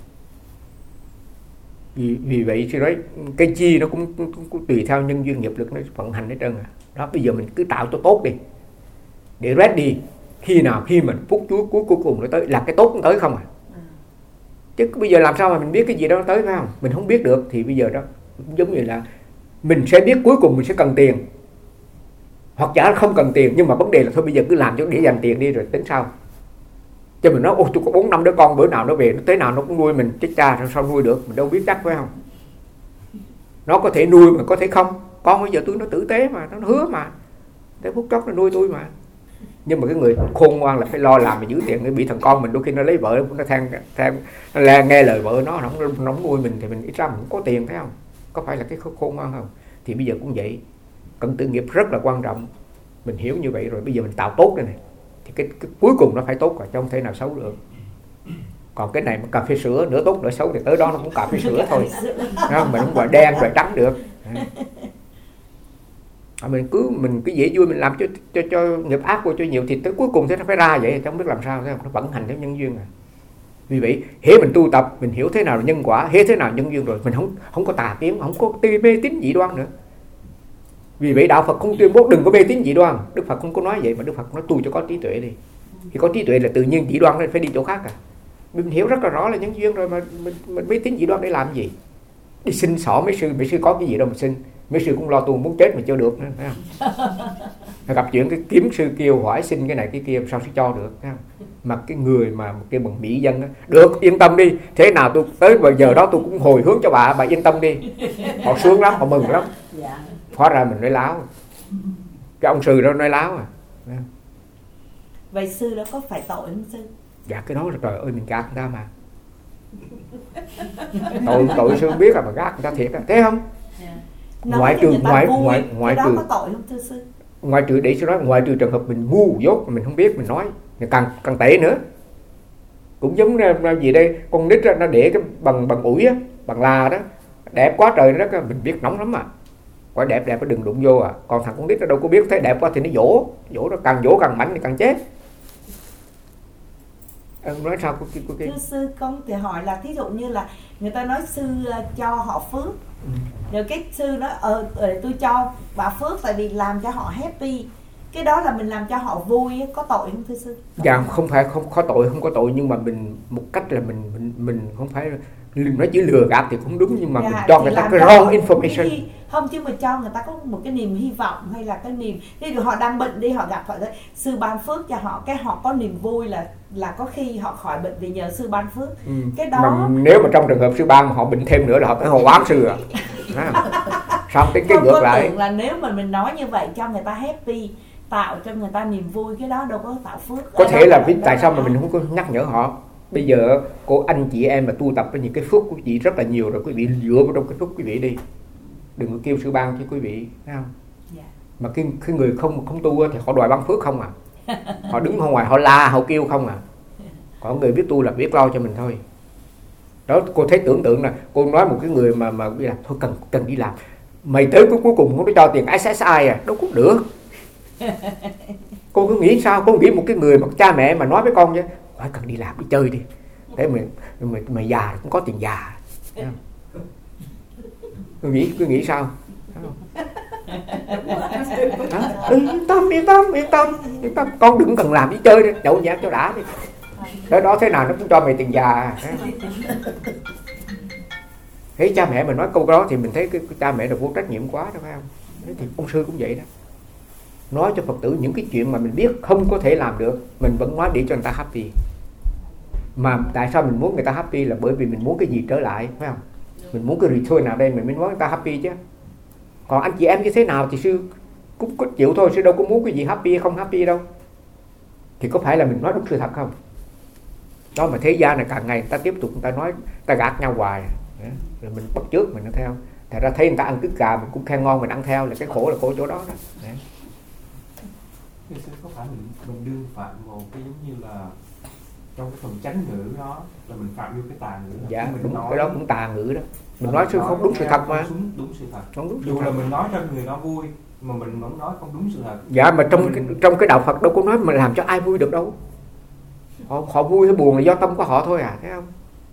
Vì, vì vậy thì nói cái chi nó cũng, cũng, cũng tùy theo nhân duyên nghiệp lực nó vận hành hết trơn à. Đó, bây giờ mình cứ tạo cho tốt đi, để ready, khi nào khi mình phút chuối cuối cuối cùng nó tới là cái tốt nó tới không à. Chứ bây giờ làm sao mà mình biết cái gì đó nó tới, phải không? Mình không biết được thì bây giờ đó giống như là mình sẽ biết cuối cùng mình sẽ cần tiền, hoặc giả không cần tiền, nhưng mà vấn đề là thôi bây giờ cứ làm cho để dành tiền đi rồi tính sau. Cho mình nói ôi tôi có bốn năm đứa con, bữa nào nó về nó thế nào nó cũng nuôi mình, chết cha sao nuôi được, mình đâu biết chắc, phải không? Nó có thể nuôi mà có thể không. Con bây giờ tôi nó tử tế mà, nó hứa mà, tới phút chốc nó nuôi tôi mà. Nhưng mà cái người khôn ngoan là phải lo làm mà giữ tiền, để bị thằng con mình đôi khi nó lấy vợ nó than than nó nghe lời vợ nó nó không, nó không nuôi mình thì mình ít ra mình cũng có tiền, phải không? Có phải là cái khôn ngoan không? Thì bây giờ cũng vậy, cận tử nghiệp rất là quan trọng. Mình hiểu như vậy rồi bây giờ mình tạo tốt đây này thì cái, cái cuối cùng nó phải tốt rồi, chứ không thể nào xấu được. Còn cái này mà cà phê sữa nửa tốt nửa xấu thì tới đó nó cũng cà phê sữa thôi, đó, mình không gọi đen rồi trắng được. À, mình cứ mình cứ dễ vui mình làm cho cho cho nghiệp ác vô cho nhiều thì tới cuối cùng thế nó phải ra vậy, chứ không biết làm sao, nó vận hành theo nhân duyên à. Vì vậy hễ mình tu tập mình hiểu thế nào là nhân quả, hễ thế nào nhân duyên rồi mình không không có tà kiến, không có mê tín dị đoan nữa. Vì vậy đạo Phật không tuyên bố đừng có mê tín dị đoan. Đức Phật không có nói vậy, mà Đức Phật nói tu cho có trí tuệ đi. Thì có trí tuệ là tự nhiên dị đoan nên phải đi chỗ khác à. Mình hiểu rất là rõ là nhân duyên rồi mà mình, mình mê tín dị đoan để làm gì? Đi xin xỏ mấy sư, mấy sư có cái gì đâu mà xin. Mấy sư cũng lo tu muốn chết mà chưa được nữa, phải không? Gặp chuyện cái kiếm sư kêu hỏi xin cái này cái kia sao sẽ cho được, phải không? Mà cái người mà cái bằng mỹ dân đó, được yên tâm đi, thế nào tôi tới bây giờ đó tôi cũng hồi hướng cho bà, bà yên tâm đi. Họ sướng lắm, họ mừng lắm. Hóa ra mình nói láo, cái ông sư đó nói láo à. Vậy sư đó có phải tội không sư? Dạ cái đó là trời ơi mình gạt người ta mà. Tội tội sư biết là mà gạt người ta thiệt à, thấy không? Nói ngoại trừ ngoại vui, ngoại ngoại cái trừ đó có tội không thưa sư? Ngoại trừ để sư nói ngoại trừ trường hợp mình ngu dốt mình không biết mình nói thì càng càng tệ nữa. Cũng giống gì đây, con nít nó để cái bằng bằng ủi á, bằng là đó đẹp quá trời nó mình biết nóng lắm mà. Quả đẹp đẹp nó đừng đụng vô à. Còn thằng con nít nó đâu có biết, thấy đẹp quá thì nó dỗ, dỗ nó càng dỗ càng mạnh thì càng chết. Em nói sao cô kia cô kia? Thưa sư, con thì hỏi là thí dụ như là người ta nói sư cho họ phước, ừ. rồi cái sư nói ờ tôi cho bà phước tại vì làm cho họ happy, cái đó là mình làm cho họ vui, có tội không thưa sư? Dạ không phải không có tội, không có tội, nhưng mà mình một cách là mình mình mình không phải nói chữ lừa gạt thì cũng đúng, nhưng mà dạ, mình cho người ta cái wrong information. Cái, không chứ mình cho người ta có một cái niềm hy vọng hay là cái niềm, ví dụ họ đang bệnh đi, họ gặp họ nói, sư ban phước cho họ, cái họ có niềm vui là là có khi họ khỏi bệnh vì nhờ sư ban phước. Ừ. Cái đó mà nếu mà trong trường hợp sư ban mà họ bệnh thêm nữa là họ phải hồ oán sư à. Xong cái cái ngược lại là nếu mà mình nói như vậy cho người ta happy, tạo cho người ta niềm vui, cái đó đâu có tạo phước. Có thể là vì tại sao mà mình không có nhắc nhở họ. Bây giờ cô anh chị em mà tu tập với những cái phước của quý vị rất là nhiều rồi, quý vị dựa vào trong cái phước quý vị đi, đừng có kêu sư ban cho quý vị, thấy không? Yeah. Mà cái, cái người không không tu thì họ đòi ban phước không à, họ đứng ở ngoài họ la họ kêu không à. Còn người biết tu là biết lo cho mình thôi. Đó cô thấy tưởng tượng nè, cô nói một cái người mà mà đi làm thôi cần cần đi làm, mày tới cuối cuối cùng không có cho tiền ét ét i à, đâu có được. Cô cứ nghĩ sao? Cô nghĩ một cái người mà cha mẹ mà nói với con chứ phải cần đi làm đi chơi đi, thế mày mày, mày già cũng có tiền già. Cứ nghĩ cứ nghĩ sao? À, yên tâm yên tâm yên tâm yên tâm, con đừng cần làm đi chơi đi, nhậu nhẹt cho đã đi, đó đó thế nào nó cũng cho mày tiền già. Thấy cha mẹ mình nói câu đó thì mình thấy cái, cái cha mẹ là vô trách nhiệm quá đó, phải không? Thì ông sư cũng vậy đó, nói cho Phật tử những cái chuyện mà mình biết không có thể làm được, mình vẫn nói để cho người ta happy. Mà tại sao mình muốn người ta happy là bởi vì mình muốn cái gì trở lại, phải không? Mình muốn cái return nào đây mình mới nói người ta happy chứ. Còn anh chị em như thế nào thì sư cũng có chịu thôi, sư đâu có muốn cái gì happy hay không happy đâu. Thì có phải là mình nói đúng sự thật không? Đó mà thế gian này càng ngày người ta tiếp tục người ta nói, người ta gạt nhau hoài, rồi mình bắt chước mình nó theo. Thật ra thấy người ta ăn cứt gà mình cũng khen ngon mình ăn theo, là cái khổ là khổ chỗ đó đó. Đấy. Thì sư có phải mình mình đương phạm một cái giống như là trong cái phần chánh ngữ đó là mình phạm vô cái tà ngữ. Dạ mình đúng, nói, cái đó cũng tà ngữ đó. Mình nói sư không đúng sự thật mà. Đúng, đúng sự thật. Không đúng sự Dù thật. là mình nói cho người nó vui mà mình vẫn nói không đúng sự thật. Dạ mà trong mình... cái, trong cái đạo Phật đâu có nói mà làm cho ai vui được đâu. Họ, họ vui hay buồn là do tâm của họ thôi à, thấy không?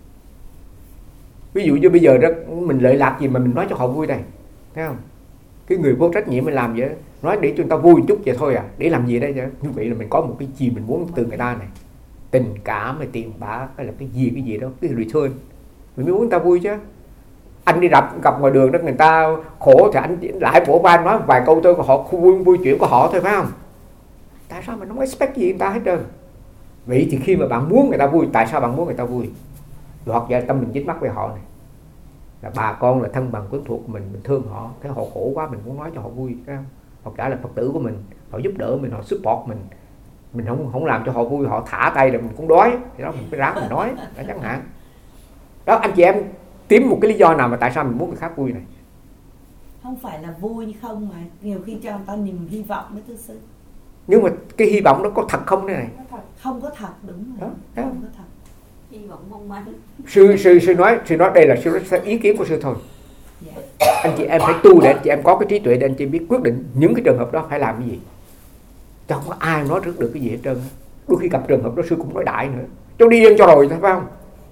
Ví dụ như bây giờ đó mình lợi lạc gì mà mình nói cho họ vui đây, thấy không? Cái người vô trách nhiệm mình làm vậy, nói để cho người ta vui một chút vậy thôi à, để làm gì đây chứ? Như vậy là mình có một cái gì mình muốn từ người ta này, tình cảm hay tiền bạc hay là cái gì cái gì đó, cái return mình mới muốn người ta vui chứ. Anh đi gặp gặp ngoài đường đó người ta khổ thì anh lại vỗ vai nói vài câu thôi, họ vui vui chuyện của họ thôi, phải không? Tại sao mình không expect gì người ta hết trơn? Vậy thì khi mà bạn muốn người ta vui, tại sao bạn muốn người ta vui? Hoặc giờ tâm mình dính mắc với họ này, là bà con là thân bằng quyến thuộc của mình, mình thương họ, thấy họ khổ quá mình muốn nói cho họ vui, phải không? Hoặc cả là Phật tử của mình, họ giúp đỡ mình, họ support mình, mình không không làm cho họ vui, họ thả tay là mình cũng đói, thì đó mình phải ráng mình nói, đã chẳng hạn. Đó anh chị em tìm một cái lý do nào mà tại sao mình muốn người khác vui này? Không phải là vui không mà nhiều khi cho người ta niềm hy vọng đó thưa sư. Nhưng mà cái hy vọng đó có thật không thế này? Không có thật, đúng rồi. Đó, không đó. có thật. Hy vọng mong manh. Sư sư sư nói sư nói đây là sư nói ý kiến của sư thôi. Dạ. Anh chị em phải tu để anh chị em có cái trí tuệ để anh chị biết quyết định những cái trường hợp đó phải làm cái gì. Chứ không có ai nói trước được cái gì hết trơn. Đôi khi gặp trường hợp đó sư cũng nói đại nữa, cho đi yên cho rồi thôi, phải không?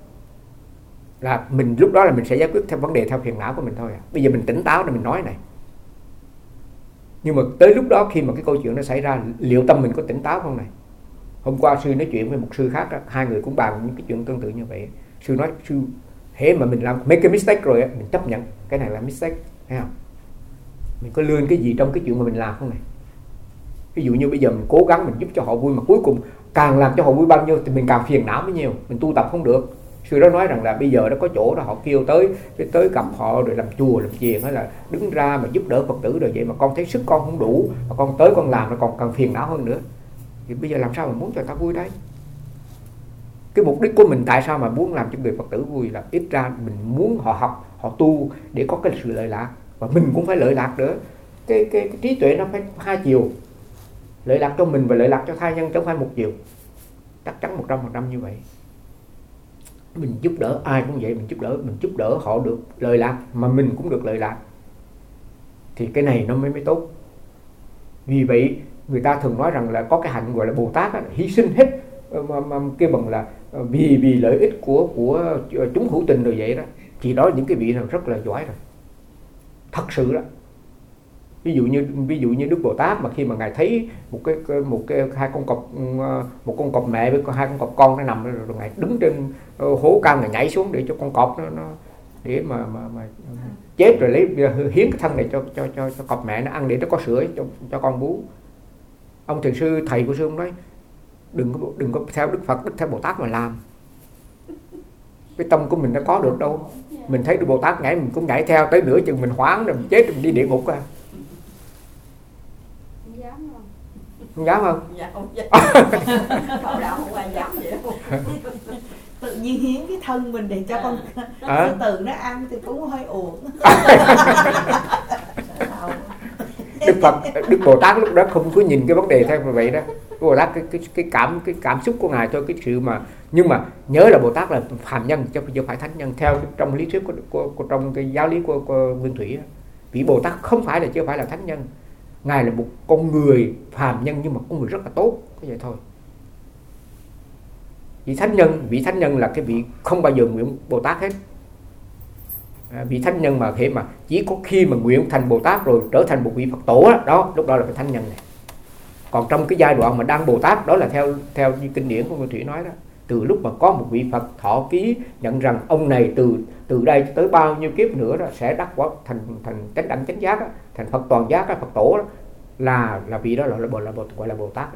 Là mình lúc đó là mình sẽ giải quyết theo vấn đề theo phiền não của mình thôi à. Bây giờ mình tỉnh táo để mình nói này. Nhưng mà tới lúc đó khi mà cái câu chuyện nó xảy ra, liệu tâm mình có tỉnh táo không này? Hôm qua sư nói chuyện với một sư khác đó, hai người cũng bàn những cái chuyện tương tự như vậy. Sư nói sư hễ mà mình làm make a mistake rồi mình chấp nhận cái này là mistake, thấy không? Mình có lươn cái gì trong cái chuyện mà mình làm không này? Ví dụ như bây giờ mình cố gắng mình giúp cho họ vui mà cuối cùng càng làm cho họ vui bao nhiêu thì mình càng phiền não bấy nhiêu, mình tu tập không được. Sư đó nói rằng là bây giờ nó có chỗ đó họ kêu tới tới gặp họ rồi làm chùa làm chiền hay là đứng ra mà giúp đỡ Phật tử rồi vậy mà con thấy sức con không đủ mà con tới con làm nó còn càng phiền não hơn nữa. Thì bây giờ làm sao mà muốn cho người ta vui đấy? Cái mục đích của mình tại sao mà muốn làm cho người Phật tử vui là ít ra mình muốn họ học, họ tu để có cái sự lợi lạc, và mình cũng phải lợi lạc nữa. Cái, cái, cái trí tuệ nó phải hai chiều, lợi lạc cho mình và lợi lạc cho tha nhân, chứ không phải một chiều. Chắc chắn một trăm phần trăm như vậy. Mình giúp đỡ ai cũng vậy, mình giúp đỡ mình giúp đỡ họ được lợi lạc mà mình cũng được lợi lạc, thì cái này nó mới mới tốt. Vì vậy người ta thường nói rằng là có cái hạnh gọi là Bồ Tát á, hy sinh hết mà, mà kêu bằng là vì vì lợi ích của của chúng hữu tình rồi vậy đó. Thì đó những cái vị nào rất là giỏi rồi, thật sự đó. Ví dụ như ví dụ như Đức Bồ Tát mà khi mà ngài thấy một cái một cái hai con cọp một con cọp mẹ với hai con cọp con nó nằm rồi, rồi ngài đứng trên hố cao, ngài nhảy xuống để cho con cọp nó, nó để mà mà mà chết rồi lấy hiến cái thân này cho cho cho cho cọp mẹ nó ăn để nó có sữa cho cho con bú. Ông thiền sư thầy của sư ông nói đừng có đừng có theo Đức Phật, Đức theo Bồ Tát mà làm. Cái tâm của mình nó có được đâu. Mình thấy Đức Bồ Tát nhảy mình cũng nhảy theo, tới nửa chừng mình hoảng rồi mình chết rồi mình đi địa ngục à. Không dám không? Không dám không? Dạ không dám. Bảo đạo không ai dám vậy đâu. Tự nhiên hiến cái thân mình để cho con à? sư tử nó ăn thì cũng hơi uổng. Đức Phật, Đức Bồ Tát lúc đó không có nhìn cái vấn đề theo vậy đó. Đức Bồ Tát cái cái cái cảm cái cảm xúc của ngài thôi, cái sự mà nhưng mà nhớ là Bồ Tát là phàm nhân chứ không phải thánh nhân theo trong lý thuyết của, của, của trong cái giáo lý của, của Nguyên Thủy. Vì Bồ Tát không phải là chưa phải là thánh nhân, ngài là một con người phàm nhân nhưng mà con người rất là tốt, cái vậy thôi. Vị thánh nhân, vị thánh nhân là cái vị không bao giờ nguyện Bồ Tát hết. À, vị thánh nhân mà khi mà chỉ có khi mà nguyện thành Bồ Tát rồi trở thành một vị Phật tổ đó, đó lúc đó là vị thánh nhân này. Còn trong cái giai đoạn mà đang Bồ Tát đó là theo theo như kinh điển của Nguyên Thủy nói đó, từ lúc mà có một vị Phật thọ ký nhận rằng ông này từ từ đây tới bao nhiêu kiếp nữa đó sẽ đắc quả thành thành chánh đẳng chánh giác đó, thành Phật toàn giác đó, Phật tổ đó, là là vị đó là, là, là, là gọi là Bồ Tát đó.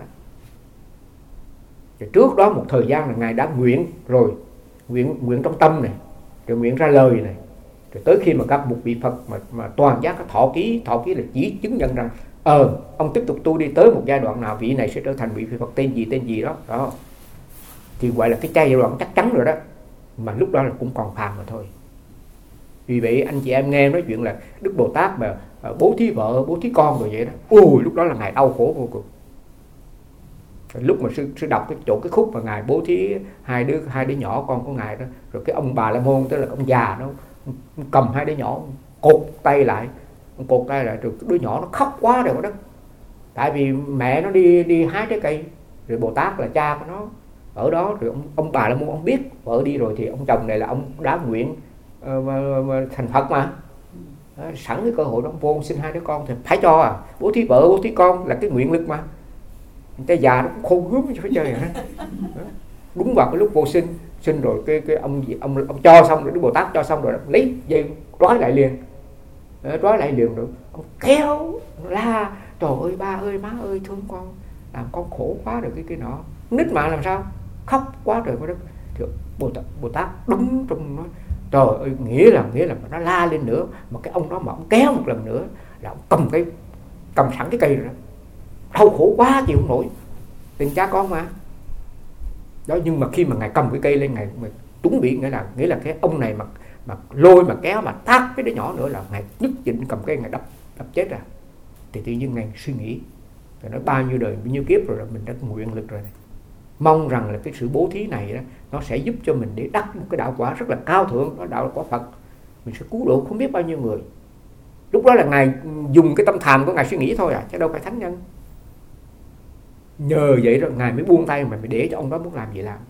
Rồi trước đó một thời gian là ngài đã nguyện rồi, nguyện nguyện trong tâm này, rồi nguyện ra lời này, rồi tới khi mà gặp một vị Phật mà mà toàn giác có thọ ký, thọ ký là chỉ chứng nhận rằng ờ ông tiếp tục tu đi tới một giai đoạn nào vị này sẽ trở thành vị Phật tên gì tên gì đó đó, thì gọi là cái giai đoạn chắc chắn rồi đó, mà lúc đó là cũng còn phàm mà thôi. Vì vậy anh chị em nghe nói chuyện là Đức Bồ Tát mà bố thí vợ bố thí con rồi vậy đó, ôi lúc đó là ngài đau khổ vô cùng. Lúc mà sư, sư đọc cái chỗ cái khúc mà ngài bố thí hai đứa hai đứa nhỏ con của ngài đó, rồi cái ông Bà La Môn tức là ông già đó cầm hai đứa nhỏ cột tay lại, cột tay lại rồi đứa nhỏ nó khóc quá rồi đó, tại vì mẹ nó đi đi hái trái cây, rồi Bồ Tát là cha của nó ở đó, rồi ông, ông Bà La Môn ông biết vợ đi rồi thì ông chồng này là ông đã nguyện uh, thành Phật mà. Đó, sẵn cái cơ hội đó ông vô sinh hai đứa con thì phải cho à, bố thí vợ bố thí con là cái nguyện lực mà. Người ta già nó cũng khôn gớm cho phải chơi hả? Đúng vào cái lúc vô sinh sinh rồi cái cái ông ông ông cho xong rồi Đức Bồ Tát cho xong rồi lấy dây trói lại liền, trói lại liền rồi ông kéo la trời ơi ba ơi má ơi thương con, làm con khổ quá rồi cái cái nọ, nít mà làm sao khóc quá trời quá đất. Thì Bồ Tát Bồ Tát đúng trong nói trời ơi, nghĩa là nghĩa là nó la lên nữa mà cái ông đó mà ông kéo một lần nữa là ông cầm cái cầm sẵn cái cây rồi đó, đau khổ quá chịu không nổi, tình cha con mà đó. Nhưng mà khi mà ngài cầm cái cây lên ngài mà chuẩn bị, nghĩa là nghĩa là cái ông này mà mà lôi mà kéo mà tát cái đứa nhỏ nữa là ngài nhất định cầm cây ngài đập đập chết ra. Thì tự nhiên ngài suy nghĩ rồi nói bao nhiêu đời bao nhiêu kiếp rồi là mình đã nguyện lực rồi này, mong rằng là cái sự bố thí này đó nó sẽ giúp cho mình để đắc một cái đạo quả rất là cao thượng, đó đạo quả Phật, mình sẽ cứu độ không biết bao nhiêu người. Lúc đó là ngài dùng cái tâm tham của ngài suy nghĩ thôi à, chứ đâu phải thánh nhân. Nhờ vậy rồi ngài mới buông tay mà mới để cho ông đó muốn làm gì làm.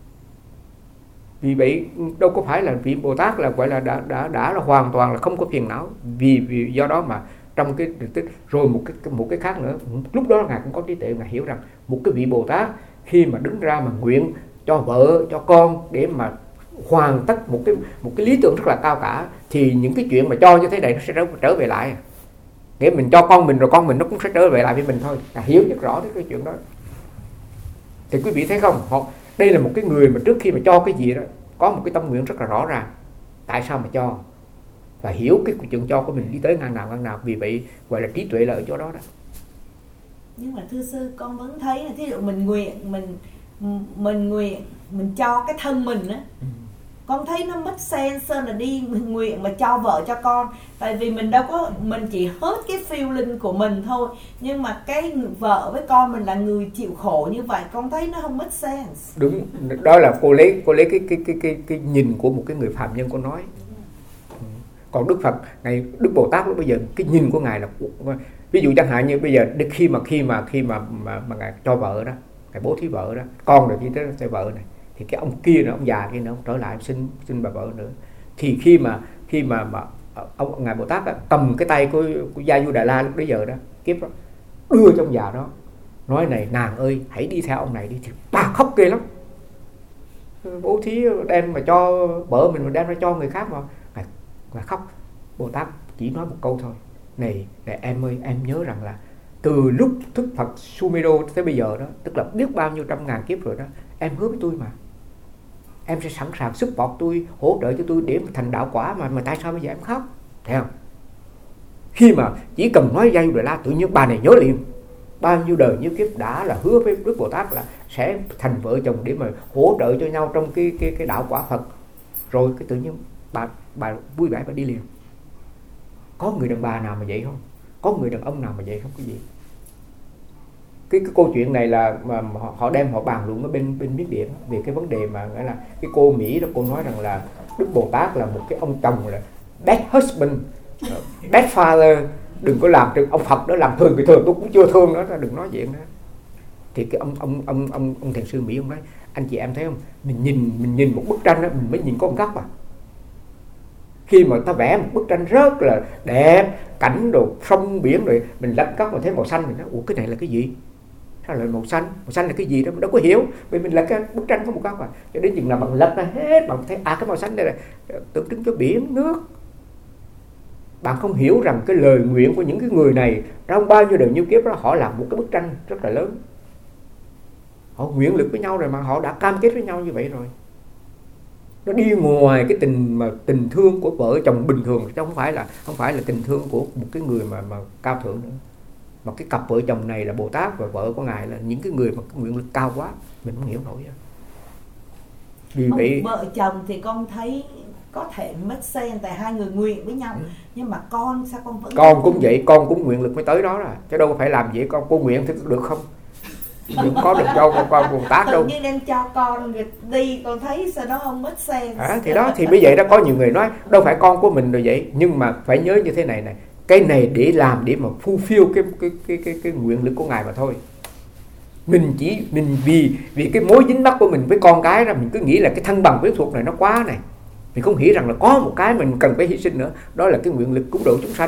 Vì vậy đâu có phải là vị Bồ Tát là gọi là đã đã đã là hoàn toàn là không có phiền não. Vì, vì do đó mà trong cái rồi một cái một cái khác nữa, lúc đó ngài cũng có trí tuệ, ngài hiểu rằng một cái vị Bồ Tát khi mà đứng ra mà nguyện cho vợ cho con để mà hoàn tất một cái một cái lý tưởng rất là cao cả, thì những cái chuyện mà cho như thế này nó sẽ trở, trở về lại. Nghĩa mình cho con mình rồi con mình nó cũng sẽ trở về lại với mình thôi. Ngài hiểu rất rõ cái chuyện đó. Thì quý vị thấy không, họ đây là một cái người mà trước khi mà cho cái gì đó có một cái tâm nguyện rất là rõ ràng, tại sao mà cho, và hiểu cái chuyện cho của mình đi tới ngang nào ngang nào. Vì vậy gọi là trí tuệ là ở chỗ đó đó. Nhưng mà thưa sư, con vẫn thấy là thí dụ mình nguyện mình mình nguyện mình cho cái thân mình á, ừ. con thấy nó mất sense là đi mình nguyện mà cho vợ cho con, tại vì mình đâu có, mình chỉ hết cái feeling của mình thôi, nhưng mà cái vợ với con mình là người chịu khổ như vậy, con thấy nó không mất sense. Đúng, đó là cô lấy cô lấy cái cái cái cái cái nhìn của một cái người phàm nhân cô nói. Còn Đức Phật ngày Đức Bồ Tát lúc bây giờ cái nhìn của ngài là, ví dụ chẳng hạn như bây giờ khi mà khi mà khi mà mà, mà ngài cho vợ đó, ngài bố thí vợ đó, con rồi khi tới tới vợ này, thì cái ông kia nữa, ông già kia nữa, ông trở lại xin xin bà vợ nữa, thì khi mà khi mà mà ông ngài Bồ Tát đó, cầm cái tay của của Gia Du Đà La lúc bấy giờ đó, kiếp đó, đưa cho ông già đó, nói này nàng ơi hãy đi theo ông này đi, thì bà khóc ghê lắm. Bố thí đem mà cho vợ mình mà đem ra cho người khác mà ngài, ngài khóc. Bồ Tát chỉ nói một câu thôi, này này em ơi, em nhớ rằng là từ lúc thức Phật Sumedo tới bây giờ đó, tức là biết bao nhiêu trăm ngàn kiếp rồi đó, em hứa với tôi mà em sẽ sẵn sàng support tôi, hỗ trợ cho tôi để thành đạo quả, mà mà tại sao bây giờ em khóc? Thấy không? Khi mà chỉ cần nói Gia Du Đà La, tự nhiên bà này nhớ liền bao nhiêu đời nhiêu kiếp đã là hứa với Đức Bồ Tát là sẽ thành vợ chồng để mà hỗ trợ cho nhau trong cái cái cái đạo quả Phật. Rồi cái tự nhiên bà bà vui vẻ bà đi liền. Có người đàn bà nào mà vậy không? Có người đàn ông nào mà vậy không? Cái gì? Cái cái câu chuyện này là mà họ, họ đem họ bàn luận ở bên bên Miến Điện về cái vấn đề mà nghĩa là cái cô Mỹ đó, cô nói rằng là Đức Bồ Tát là một cái ông chồng là bad husband, bad father, đừng có làm cho ông Phật đó làm thương người thường, tôi cũng chưa thương nó, đừng nói chuyện đó. Thì cái ông ông ông ông ông thiền sư Mỹ ông nói, anh chị em thấy không, mình nhìn mình nhìn một bức tranh đó mình mới nhìn có một góc à, Khi mà ta vẽ một bức tranh rất là đẹp, cảnh đồ sông biển rồi mình lật góc mà thấy màu xanh, mình nói ủa cái này là cái gì? Sao lại màu xanh? Màu xanh là cái gì đó mình đâu có hiểu. Vì mình lật cái bức tranh có một góc à. Cho đến chừng nào bạn lật ra hết, bạn thấy à cái màu xanh đây là tượng trưng cho biển, nước. Bạn không hiểu rằng cái lời nguyện của những cái người này trong bao nhiêu đời nhiêu kiếp đó, họ làm một cái bức tranh rất là lớn. Họ nguyện lực với nhau rồi mà họ đã cam kết với nhau như vậy rồi. Nó đi ngoài cái tình mà tình thương của vợ chồng bình thường, chứ không phải là không phải là tình thương của một cái người mà mà cao thượng nữa. Mà cái cặp vợ chồng này là Bồ Tát và vợ của ngài là những cái người mà cái nguyện lực cao quá, mình không hiểu nổi. Vì Ông vậy vợ chồng thì con thấy có thể mất sen tại hai người nguyện với nhau, ừ. nhưng mà con sao con vẫn con cũng vậy, con cũng nguyện lực mới tới đó rồi, chứ đâu phải làm vậy con cô nguyện thì được không? Đừng có được cho con con Bồ Tát đâu. Tự nhiên đem cho con đi, con thấy sao đó không mất sen. À, thì đó thì bởi vậy đó, có nhiều người nói đâu phải con của mình rồi vậy, nhưng mà phải nhớ như thế này này, cái này để làm để mà fulfill cái cái cái cái cái nguyện lực của ngài mà thôi. Mình chỉ mình vì vì cái mối dính mắc của mình với con cái ra, mình cứ nghĩ là cái thân bằng quyến thuộc này nó quá này, mình không hiểu rằng là có một cái mình cần phải hy sinh nữa, đó là cái nguyện lực cứu độ chúng sanh.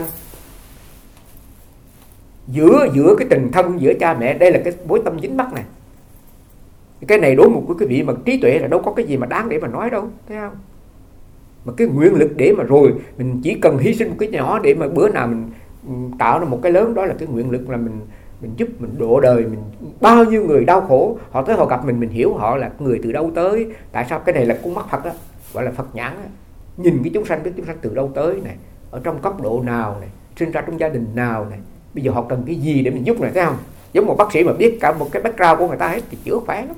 Giữa giữa cái tình thân giữa cha mẹ, đây là cái mối tâm dính mắc này. Cái này đối một với cái vị mà trí tuệ là đâu có cái gì mà đáng để mà nói đâu, thấy không? Mà cái nguyện lực để mà rồi mình chỉ cần hy sinh một cái nhỏ để mà bữa nào mình tạo ra một cái lớn, đó là cái nguyện lực là mình mình giúp mình độ đời. Mình bao nhiêu người đau khổ, họ tới họ gặp mình, mình hiểu họ là người từ đâu tới, tại sao. Cái này là con mắt Phật đó, gọi là Phật nhãn đó. Nhìn cái chúng sanh, biết chúng sanh từ đâu tới này, ở trong cấp độ nào này, sinh ra trong gia đình nào này, bây giờ họ cần cái gì để mình giúp này, thấy không? Giống một bác sĩ mà biết cả một cái background của người ta hết thì chữa khỏe lắm.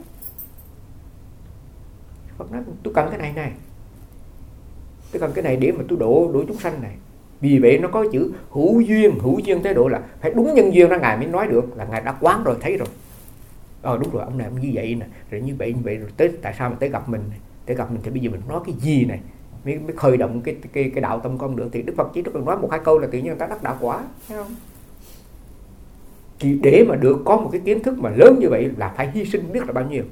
Phật nói tôi cần cái này này, tôi cần cái này để mà tôi độ độ chúng sanh này. Vì vậy nó có chữ hữu duyên, hữu duyên tới độ là phải đúng nhân duyên đó ngài mới nói được, là ngài đã quán rồi, thấy rồi. Ờ đúng rồi, ông này ông như vậy nè, rồi như vậy như vậy rồi tới tại sao mà tới gặp mình này? Tới gặp mình thì bây giờ mình nói cái gì này mới, mới khởi động cái cái cái đạo tâm con được. Thì Đức Phật chỉ cần nói một hai câu là tự nhiên người ta đắc đạo quả, thấy không? Thì để mà được có một cái kiến thức mà lớn như vậy là phải hy sinh biết là bao nhiêu.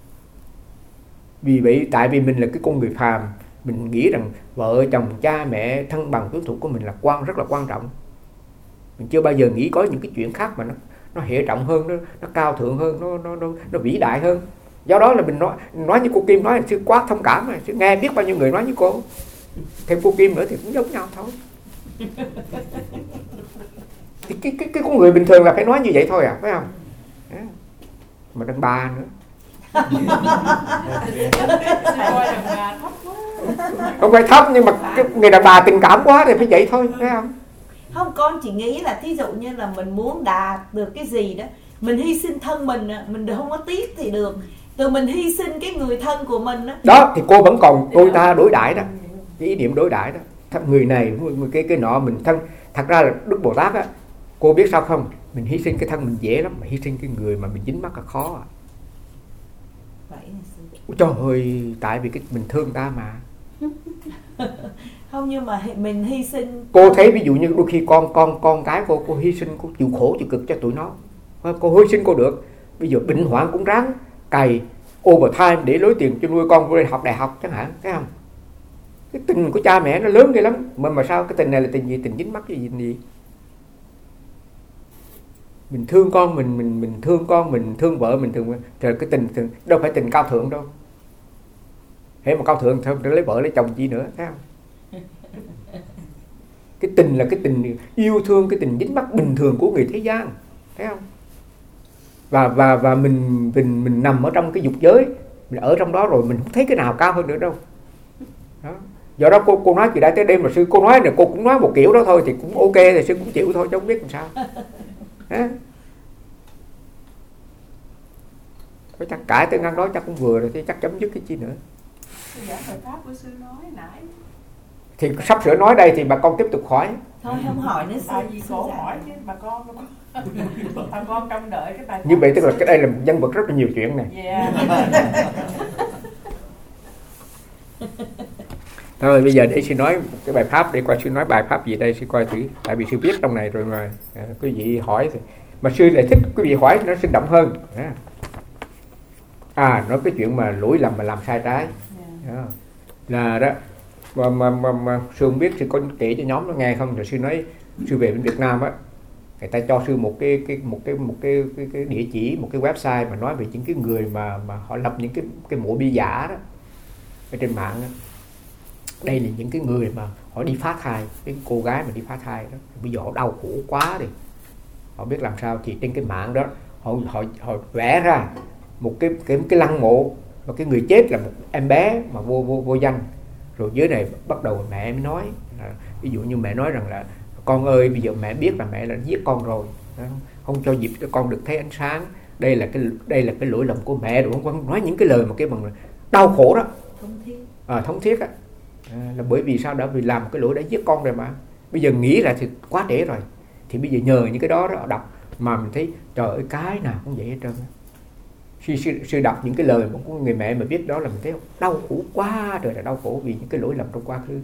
Vì vậy tại vì mình là cái con người phàm, mình nghĩ rằng vợ chồng cha mẹ thân bằng quyến thuộc của mình là quan rất là quan trọng. Mình chưa bao giờ nghĩ có những cái chuyện khác mà nó nó hệ trọng hơn, nó nó cao thượng hơn, nó nó nó, nó vĩ đại hơn. Do đó là mình nói nói như cô Kim nói, sư quá thông cảm mà, sư nghe biết bao nhiêu người nói như cô, thêm cô Kim nữa thì cũng giống nhau thôi. Thì cái cái cái con người bình thường là phải nói như vậy thôi à, phải không? À, mà đàn bà nữa. Không phải thấp, nhưng mà cái người đàn bà tình cảm quá thì phải vậy thôi, phải không? Không, con chỉ nghĩ là thí dụ như là mình muốn đạt được cái gì đó, mình hy sinh thân mình, mình không có tiếc thì được. Từ mình hy sinh cái người thân của mình đó, đó thì cô vẫn còn đôi ta đối đãi đó, cái ý niệm đối đãi đó. Người này người cái cái nọ mình thân. Thật ra là Đức Bồ Tát á, cô biết sao không? Mình hy sinh cái thân mình dễ lắm, mà hy sinh cái người mà mình dính mắc là khó à. Trời ơi, tại vì cái mình thương ta mà. Không, nhưng mà mình hy sinh. Cô thấy ví dụ như đôi khi con con con cái cô cô hy sinh, cô chịu khổ chịu cực cho tụi nó, cô hy sinh cô được. Bây giờ bệnh hoạn cũng ráng cày overtime để lấy tiền cho nuôi con vô đây học đại học chẳng hạn, thấy không? Cái tình của cha mẹ nó lớn ghê lắm, mà mà sao cái tình này là tình gì? Tình dính mắc cái gì gì? Mình thương con mình, mình mình thương con mình, thương vợ mình, thương trời, cái tình, tình đâu phải tình cao thượng đâu. Hễ mà cao thượng thì lấy vợ lấy chồng chi nữa, thấy không? Cái tình là cái tình yêu thương, cái tình dính mắc bình thường của người thế gian, thấy không? Và và và mình mình mình nằm ở trong cái dục giới, mình ở trong đó rồi mình không thấy cái nào cao hơn nữa đâu. Đó. Do đó cô cô nói chị đã tới đêm mà sư cô nói này, cô cũng nói một kiểu đó thôi thì cũng ok, thì sư cũng chịu thôi chứ không biết làm sao. Đó. Chắc cãi tới ngăn đó chắc cũng vừa rồi, thì chắc chấm dứt cái chi nữa. Dạ, thời pháp của sư nói nãy thì sắp sửa nói đây thì bà con tiếp tục hỏi. Thôi không hỏi nữa, tại vì cổ hỏi chứ bà con bà con trông đợi cái bài. Như vậy tức là cái đây là một nhân vật rất là nhiều chuyện này. Yeah. Thôi bây giờ để sư nói cái bài pháp, để coi sư nói bài pháp gì đây, sư coi thử. Tại vì sư biết trong này rồi mà à, quý vị hỏi thì mà sư lại thích quý vị hỏi nó sinh động hơn. À, à nói cái chuyện mà lỗi lầm mà làm sai trái. Yeah. Đó. Là đó mà mà mà, mà sư không biết sư có kể cho nhóm nó nghe không, rồi sư nói sư về bên Việt Nam á, người ta cho sư một cái cái một cái một cái cái, cái địa chỉ, một cái website mà nói về những cái người mà mà họ lập những cái cái mộ bia giả đó ở trên mạng đó. Đây là những cái người mà họ đi phá thai, cái cô gái mà đi phá thai đó, bây giờ họ đau khổ quá đi, họ biết làm sao, thì trên cái mạng đó họ họ họ vẽ ra một cái cái cái lăng mộ, và cái người chết là một em bé mà vô vô vô danh, rồi dưới này bắt đầu mẹ mới nói là, ví dụ như mẹ nói rằng là con ơi, bây giờ mẹ biết là mẹ đã giết con rồi, không cho dịp cho con được thấy ánh sáng, đây là cái đây là cái lỗi lầm của mẹ, đúng không? Nói những cái lời mà cái bằng đau khổ đó, thống thiết, à, thống thiết á, à, là bởi vì sao? Đã vì làm cái lỗi đã giết con rồi mà, bây giờ nghĩ là thì quá trễ rồi, thì bây giờ nhờ những cái đó đó đọc mà mình thấy trời ơi, cái nào cũng vậy hết trơn. Sư, sư, sư đọc những cái lời của người mẹ mà viết đó là mình thấy đau khổ quá trời, là đau khổ vì những cái lỗi lầm trong quá khứ.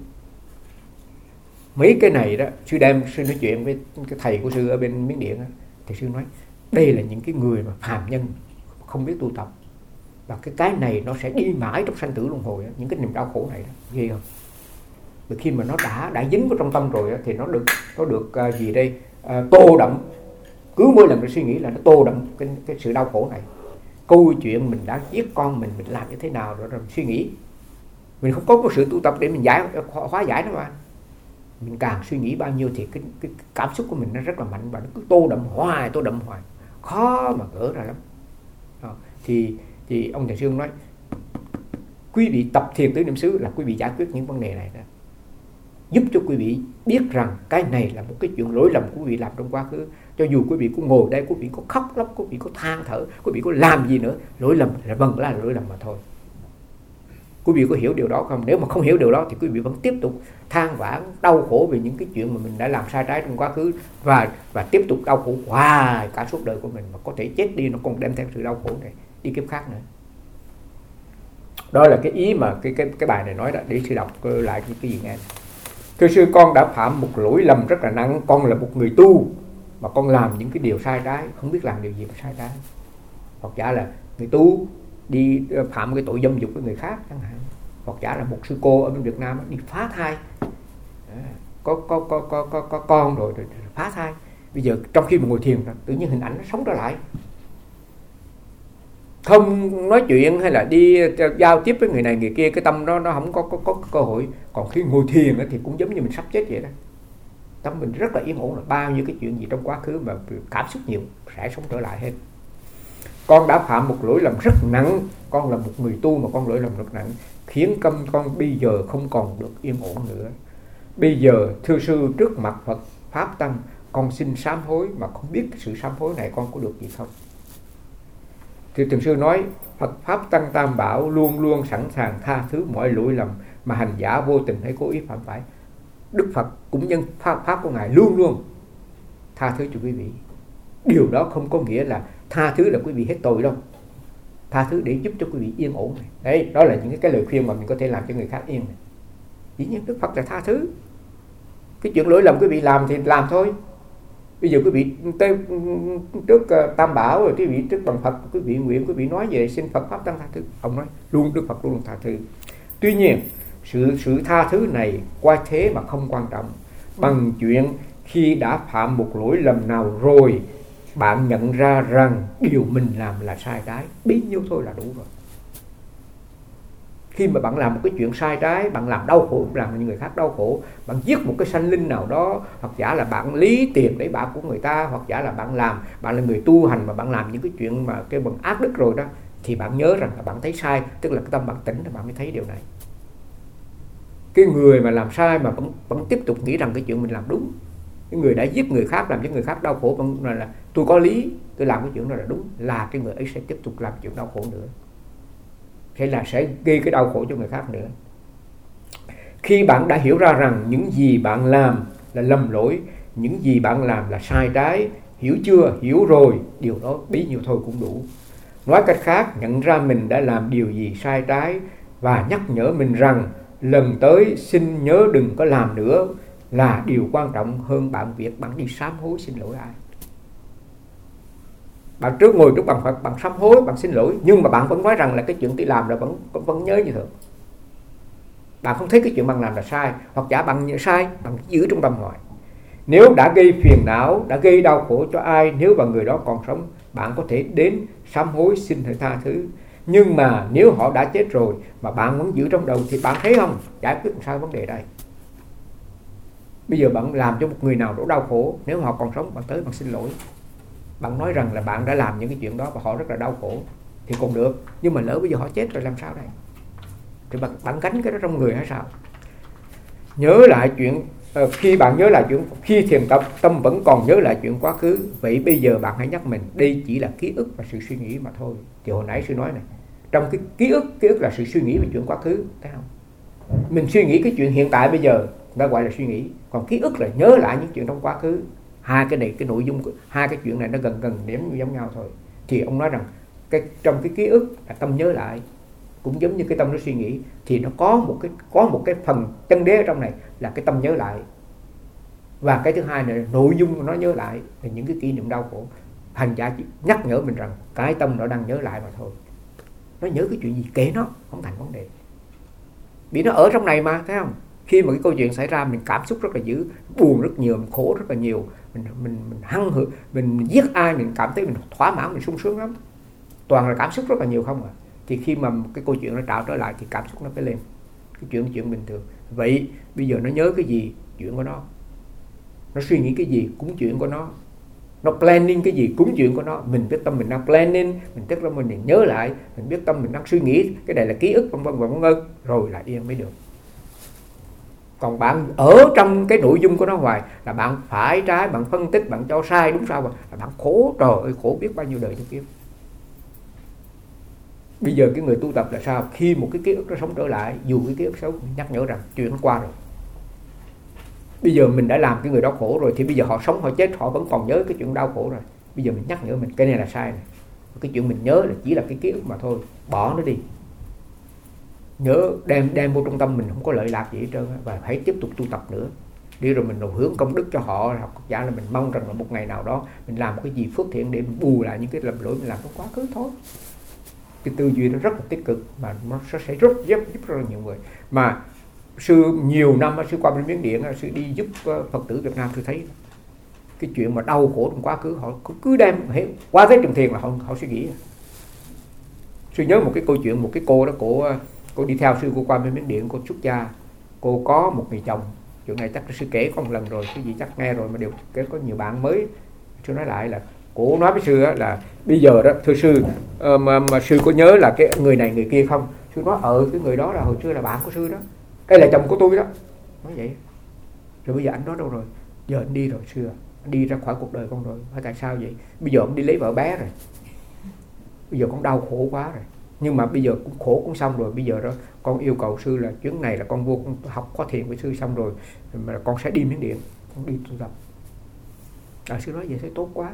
Mấy cái này đó, sư đem sư nói chuyện với cái thầy của sư ở bên Miến Điện đó, thì sư nói đây là những cái người mà phàm nhân không biết tu tập, và cái cái này nó sẽ đi mãi trong sanh tử luân hồi đó, những cái niềm đau khổ này đó, ghê không? Vì khi mà nó đã đã dính vào trong tâm rồi đó, thì nó được nó được uh, gì đây uh, tô đậm, cứ mỗi lần suy nghĩ là nó tô đậm cái, cái sự đau khổ này. Câu chuyện mình đã giết con mình, mình làm như thế nào rồi, rồi mình suy nghĩ, mình không có một sự tu tập để mình giải hóa giải nó mà. Mình càng suy nghĩ bao nhiêu thì cái, cái cảm xúc của mình nó rất là mạnh, và nó cứ tô đậm hoài, tô đậm hoài, khó mà gỡ ra lắm. Đó. Thì, thì ông Thầy Sương nói quý vị tập thiền tứ niệm xứ là quý vị giải quyết những vấn đề này đó, giúp cho quý vị biết rằng cái này là một cái chuyện lỗi lầm của quý vị làm trong quá khứ. Cho dù quý vị có ngồi đây, quý vị có khóc lóc, quý vị có than thở, quý vị có làm gì nữa, lỗi lầm là vâng là lỗi lầm mà thôi. Quý vị có hiểu điều đó không? Nếu mà không hiểu điều đó thì quý vị vẫn tiếp tục than vãn đau khổ về những cái chuyện mà mình đã làm sai trái trong quá khứ, và và tiếp tục đau khổ hoài cả suốt đời của mình, mà có thể chết đi nó còn đem theo sự đau khổ này đi kiếp khác nữa. Đó là cái ý mà cái cái cái bài này nói đó, để sư đọc lại những cái gì nghe. Thưa sư, con đã phạm một lỗi lầm rất là nặng. Con là một người tu mà con làm những cái điều sai trái, không biết làm điều gì mà sai trái. Hoặc giả là người tu đi phạm cái tội dâm dục với người khác chẳng hạn. Hoặc giả là một sư cô ở bên Việt Nam đi phá thai, có có có có có, có con rồi, rồi phá thai. Bây giờ trong khi mà ngồi thiền tự nhiên hình ảnh nó sống trở lại, không nói chuyện hay là đi giao tiếp với người này người kia, cái tâm đó nó không có có, có cơ hội. Còn khi ngồi thiền thì cũng giống như mình sắp chết vậy đó, tâm mình rất là yên ổn, là bao nhiêu cái chuyện gì trong quá khứ mà cảm xúc nhiều sẽ sống trở lại hết. Con đã phạm một lỗi lầm rất nặng. Con là một người tu mà con lỗi lầm rất nặng, khiến tâm con bây giờ không còn được yên ổn nữa. Bây giờ thưa sư, trước mặt Phật Pháp Tăng, con xin sám hối, mà không biết sự sám hối này con có được gì không. Thì Thượng sư nói Phật Pháp Tăng Tam Bảo luôn luôn sẵn sàng tha thứ mọi lỗi lầm mà hành giả vô tình hay cố ý phạm phải. Đức Phật cũng nhân pháp, pháp của Ngài luôn luôn tha thứ cho quý vị. Điều đó không có nghĩa là tha thứ là quý vị hết tội đâu. Tha thứ để giúp cho quý vị yên ổn này. Đấy, đó là những cái lời khuyên mà mình có thể làm cho người khác yên này. Dĩ nhiên Đức Phật là tha thứ. Cái chuyện lỗi lầm quý vị làm thì làm thôi. Bây giờ quý vị tới trước uh, Tam Bảo, rồi quý vị trước bằng Phật, quý vị nguyện, quý vị nói về xin Phật Pháp Tăng tha thứ. Ông nói luôn Đức Phật luôn luôn tha thứ. Tuy nhiên sự sự tha thứ này qua thế mà không quan trọng bằng chuyện khi đã phạm một lỗi lầm nào rồi, bạn nhận ra rằng điều mình làm là sai trái, bấy nhiêu thôi là đủ rồi. Khi mà bạn làm một cái chuyện sai trái, bạn làm đau khổ, làm những người khác đau khổ, bạn giết một cái sanh linh nào đó, hoặc giả là bạn lý tiền lấy bạc của người ta, hoặc giả là bạn làm, bạn là người tu hành mà bạn làm những cái chuyện mà cái bằng ác đức rồi đó, thì bạn nhớ rằng là bạn thấy sai, tức là cái tâm bạn tỉnh là bạn mới thấy điều này. Cái người mà làm sai mà vẫn, vẫn tiếp tục nghĩ rằng cái chuyện mình làm đúng, cái người đã giết người khác, làm cho người khác đau khổ, vẫn là, là tôi có lý, tôi làm cái chuyện đó là đúng, là cái người ấy sẽ tiếp tục làm chuyện đau khổ nữa, sẽ là sẽ gây cái đau khổ cho người khác nữa. Khi bạn đã hiểu ra rằng những gì bạn làm là lầm lỗi, những gì bạn làm là sai trái, hiểu chưa? Hiểu rồi, điều đó bấy nhiêu thôi cũng đủ. Nói cách khác, nhận ra mình đã làm điều gì sai trái và nhắc nhở mình rằng lần tới xin nhớ đừng có làm nữa là điều quan trọng hơn bạn việc bạn đi sám hối xin lỗi ai. Bạn trước ngồi trước bằng Phật, bạn sám hối, bạn xin lỗi, nhưng mà bạn vẫn nói rằng là cái chuyện tôi làm là vẫn vẫn nhớ như thường. Bạn không thấy cái chuyện bạn làm là sai, hoặc giả bạn sai, bạn giữ trong tâm hoài. Nếu đã gây phiền não, đã gây đau khổ cho ai, nếu mà người đó còn sống, bạn có thể đến sám hối xin hãy tha thứ. Nhưng mà nếu họ đã chết rồi mà bạn vẫn giữ trong đầu thì bạn thấy không, giải quyết làm sao vấn đề đây. Bây giờ bạn làm cho một người nào đó đau khổ, nếu họ còn sống, bạn tới bạn xin lỗi, bạn nói rằng là bạn đã làm những cái chuyện đó và họ rất là đau khổ thì còn được. Nhưng mà lỡ bây giờ họ chết rồi làm sao đây? Thì bạn, bạn gánh cái đó trong người hay sao? Nhớ lại chuyện, khi bạn nhớ lại chuyện, khi thiền tập, tâm vẫn còn nhớ lại chuyện quá khứ. Vậy bây giờ bạn hãy nhắc mình, đây chỉ là ký ức và sự suy nghĩ mà thôi. Thì hồi nãy sư nói này, trong cái ký ức, ký ức là sự suy nghĩ về chuyện quá khứ, thấy không? Mình suy nghĩ cái chuyện hiện tại bây giờ, đó gọi là suy nghĩ. Còn ký ức là nhớ lại những chuyện trong quá khứ. Hai cái này, cái nội dung của hai cái chuyện này nó gần gần điểm giống nhau thôi. Thì ông nói rằng cái, trong cái ký ức là tâm nhớ lại, cũng giống như cái tâm nó suy nghĩ, thì nó có một cái có một cái phần chân đế ở trong này là cái tâm nhớ lại. Và cái thứ hai là nội dung của nó nhớ lại là những cái kỷ niệm đau khổ. Hành giả chỉ nhắc nhở mình rằng cái tâm nó đang nhớ lại mà thôi. Nó nhớ cái chuyện gì kể nó, không thành vấn đề. Vì nó ở trong này mà, thấy không? Khi mà cái câu chuyện xảy ra mình cảm xúc rất là dữ, buồn rất nhiều, mình khổ rất là nhiều, mình mình mình hăng hực, mình, mình giết ai mình cảm thấy mình thỏa mãn, mình sung sướng lắm. Toàn là cảm xúc rất là nhiều không à. Thì khi mà cái câu chuyện nó trào trở lại thì cảm xúc nó phải lên. Cái chuyện chuyện bình thường. Vậy bây giờ nó nhớ cái gì, chuyện của nó. Nó suy nghĩ cái gì, cũng chuyện của nó. Nó planning cái gì, cũng chuyện của nó. Mình biết tâm mình đang planning, mình biết tâm mình nhớ lại, mình biết tâm mình đang suy nghĩ, cái này là ký ức vân vân vân vân, rồi lại yên mới được. Còn bạn ở trong cái nội dung của nó hoài là bạn phải trái, bạn phân tích, bạn cho sai đúng sao, là bạn khổ, trời ơi khổ biết bao nhiêu đời cho kiếp. Bây giờ cái người tu tập là sao? Khi một cái ký ức nó sống trở lại, dù cái ký ức xấu, mình nhắc nhở rằng chuyện nó qua rồi. Bây giờ mình đã làm cái người đó khổ rồi, thì bây giờ họ sống họ chết họ vẫn còn nhớ cái chuyện đau khổ rồi. Bây giờ mình nhắc nhở mình cái này là sai này. Cái chuyện mình nhớ là chỉ là cái ký ức mà thôi, bỏ nó đi. Nhớ đem đem vô trong tâm mình, không có lợi lạc gì hết trơn. Và hãy tiếp tục tu tập nữa. Đi rồi mình đầu hướng công đức cho họ, hoặc giả là mình mong rằng là một ngày nào đó mình làm một cái gì phước thiện để mình bù lại những cái lầm lỗi mình làm trong quá khứ thôi. Cái tư duy nó rất là tích cực mà nó sẽ rất giúp giúp rất là nhiều người. Mà sư nhiều năm sư qua bên Miến Điện, sư đi giúp Phật tử Việt Nam, sư thấy cái chuyện mà đau khổ trong quá khứ họ cứ đem qua tới trường thiền là họ họ suy nghĩ. Sư nhớ một cái câu chuyện, một cái cô đó, cô cô đi theo sư cô qua bên Miến Điện, cô xuất gia, cô có một người chồng. Chuyện này chắc sư kể có một lần rồi, cái gì chắc nghe rồi mà đều kể có nhiều bạn mới. Sư nói lại là cô nói với sư là bây giờ đó thưa sư, mà, mà sư có nhớ là cái người này người kia không? Sư nói ờ cái người đó là hồi xưa là bạn của sư đó, đây là chồng của tôi đó. Nói vậy. Rồi bây giờ anh đó đâu rồi? Giờ anh đi rồi sư à, anh đi ra khỏi cuộc đời con rồi. Hỏi tại sao vậy? Bây giờ anh đi lấy vợ bé rồi, bây giờ con đau khổ quá rồi. Nhưng mà bây giờ cũng khổ cũng xong rồi. Bây giờ đó con yêu cầu sư là chuyến này là con vô con học khóa thiền với sư xong rồi mà con sẽ đi Miến Điện, con đi tu tập. À, sư nói vậy thấy tốt quá.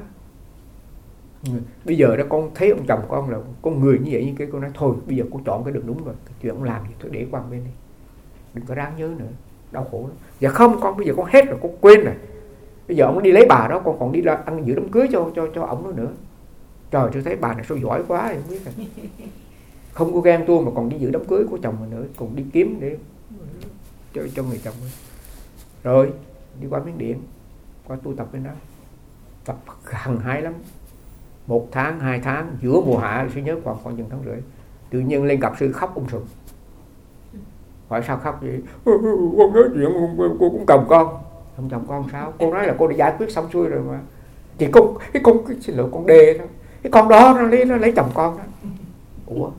Bây giờ đó con thấy ông chồng con là con người như vậy như cái, con nói thôi bây giờ con chọn cái đường đúng rồi, cái chuyện ông làm gì thôi để qua bên đi, đừng có ráng nhớ nữa, đau khổ lắm. Dạ không con, bây giờ con hết rồi, con quên rồi. Bây giờ ông đi lấy bà đó, con còn đi ra ăn giữ đám cưới cho cho cho ông đó nữa. Trời, tôi thấy bà này sao giỏi quá, không biết rồi. Không có ghen tuông mà còn đi giữ đám cưới của chồng mình nữa, còn đi kiếm để cho cho người chồng nữa. Rồi đi qua Miến Điện, qua tu tập bên đó, tập hăng hái lắm. Một tháng, hai tháng, giữa mùa hạ sư nhớ còn khoảng chừng tháng rưỡi, tự nhiên lên gặp sư khóc um sùm. Hỏi sao khóc vậy? Con nói chuyện cô cũng chồng con. Không chồng con sao? Cô nói là cô đã giải quyết xong xuôi rồi mà. Thì con cái con cái, xin lỗi con đê đó, cái con đó nó lấy nó lấy chồng con đó. Ủa?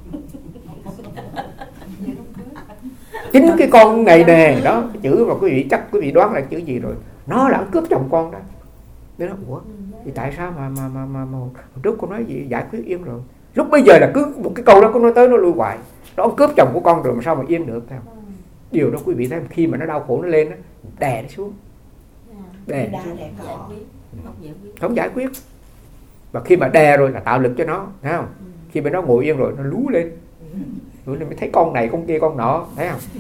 Chính cái con này nè đó, cái chữ mà quý vị chắc quý vị đoán là chữ gì rồi. Nó là cướp chồng con đó. Nên nó ủa? Thì tại sao mà mà mà mà, mà trước con nói gì giải quyết yên rồi, lúc bây giờ là cứ một cái câu đó con nói tới nó lui hoài, nó ông cướp chồng của con rồi mà sao mà yên được? Thấy không? Điều đó quý vị thấy không? Khi mà nó đau khổ nó lên đó, đè nó xuống, đè nó xuống, không giải quyết. Và khi mà đè rồi là tạo lực cho nó, thấy không? Khi mà nó ngồi yên rồi nó lú lên, lú lên mới thấy con này con kia con nọ, thấy không?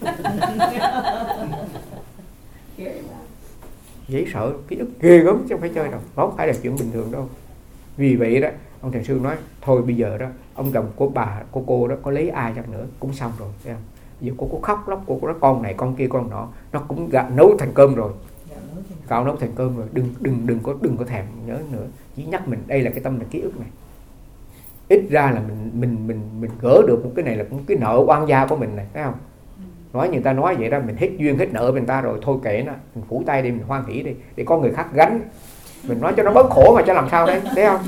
Dễ sợ, ký ức ghê gớm chứ không phải chơi đâu, nó không phải là chuyện bình thường đâu. Vì vậy đó, ông thiền sư nói thôi bây giờ đó, ông chồng của bà, của cô đó có lấy ai chăng nữa cũng xong rồi, thấy không? Giờ cô có khóc lóc, cô có nói con này con kia con nọ, nó cũng gạo nấu thành cơm rồi, gạo nấu thành cơm rồi, đừng đừng đừng có đừng có thèm nhớ nữa, chỉ nhắc mình đây là cái tâm là ký ức này. Ít ra là mình mình mình mình gỡ được một cái này là cũng cái nợ oan gia của mình này, thấy không? Nói người ta nói vậy đó, mình hết duyên hết nợ với người ta rồi, thôi kệ nó, mình phủ tay đi, mình hoan hỉ đi, để có người khác gánh, mình nói cho nó bớt khổ mà cho làm sao đấy, thấy không?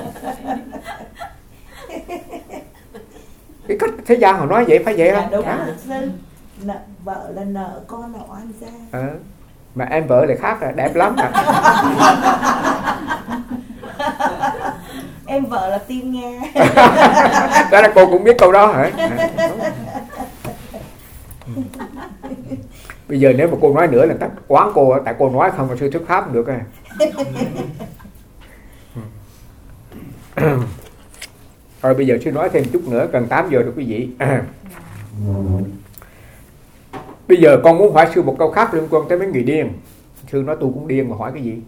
Cái cách thế gian họ nói vậy phải vậy không? Đúng à? Sư, nợ vợ là nợ, con là oan gia. À, mà em vợ lại khác là đẹp lắm à. Em vợ là tiên Nga. Đó là cô cũng biết câu đó hả? Bây giờ nếu mà cô nói nữa là ta quán cô, tại cô nói không mà sư thuyết pháp được à. Rồi bây giờ sư nói thêm chút nữa, gần tám giờ rồi quý vị. Bây giờ con muốn hỏi sư một câu khác liên quan tới mấy người điên. Sư nói tôi cũng điên mà hỏi cái gì?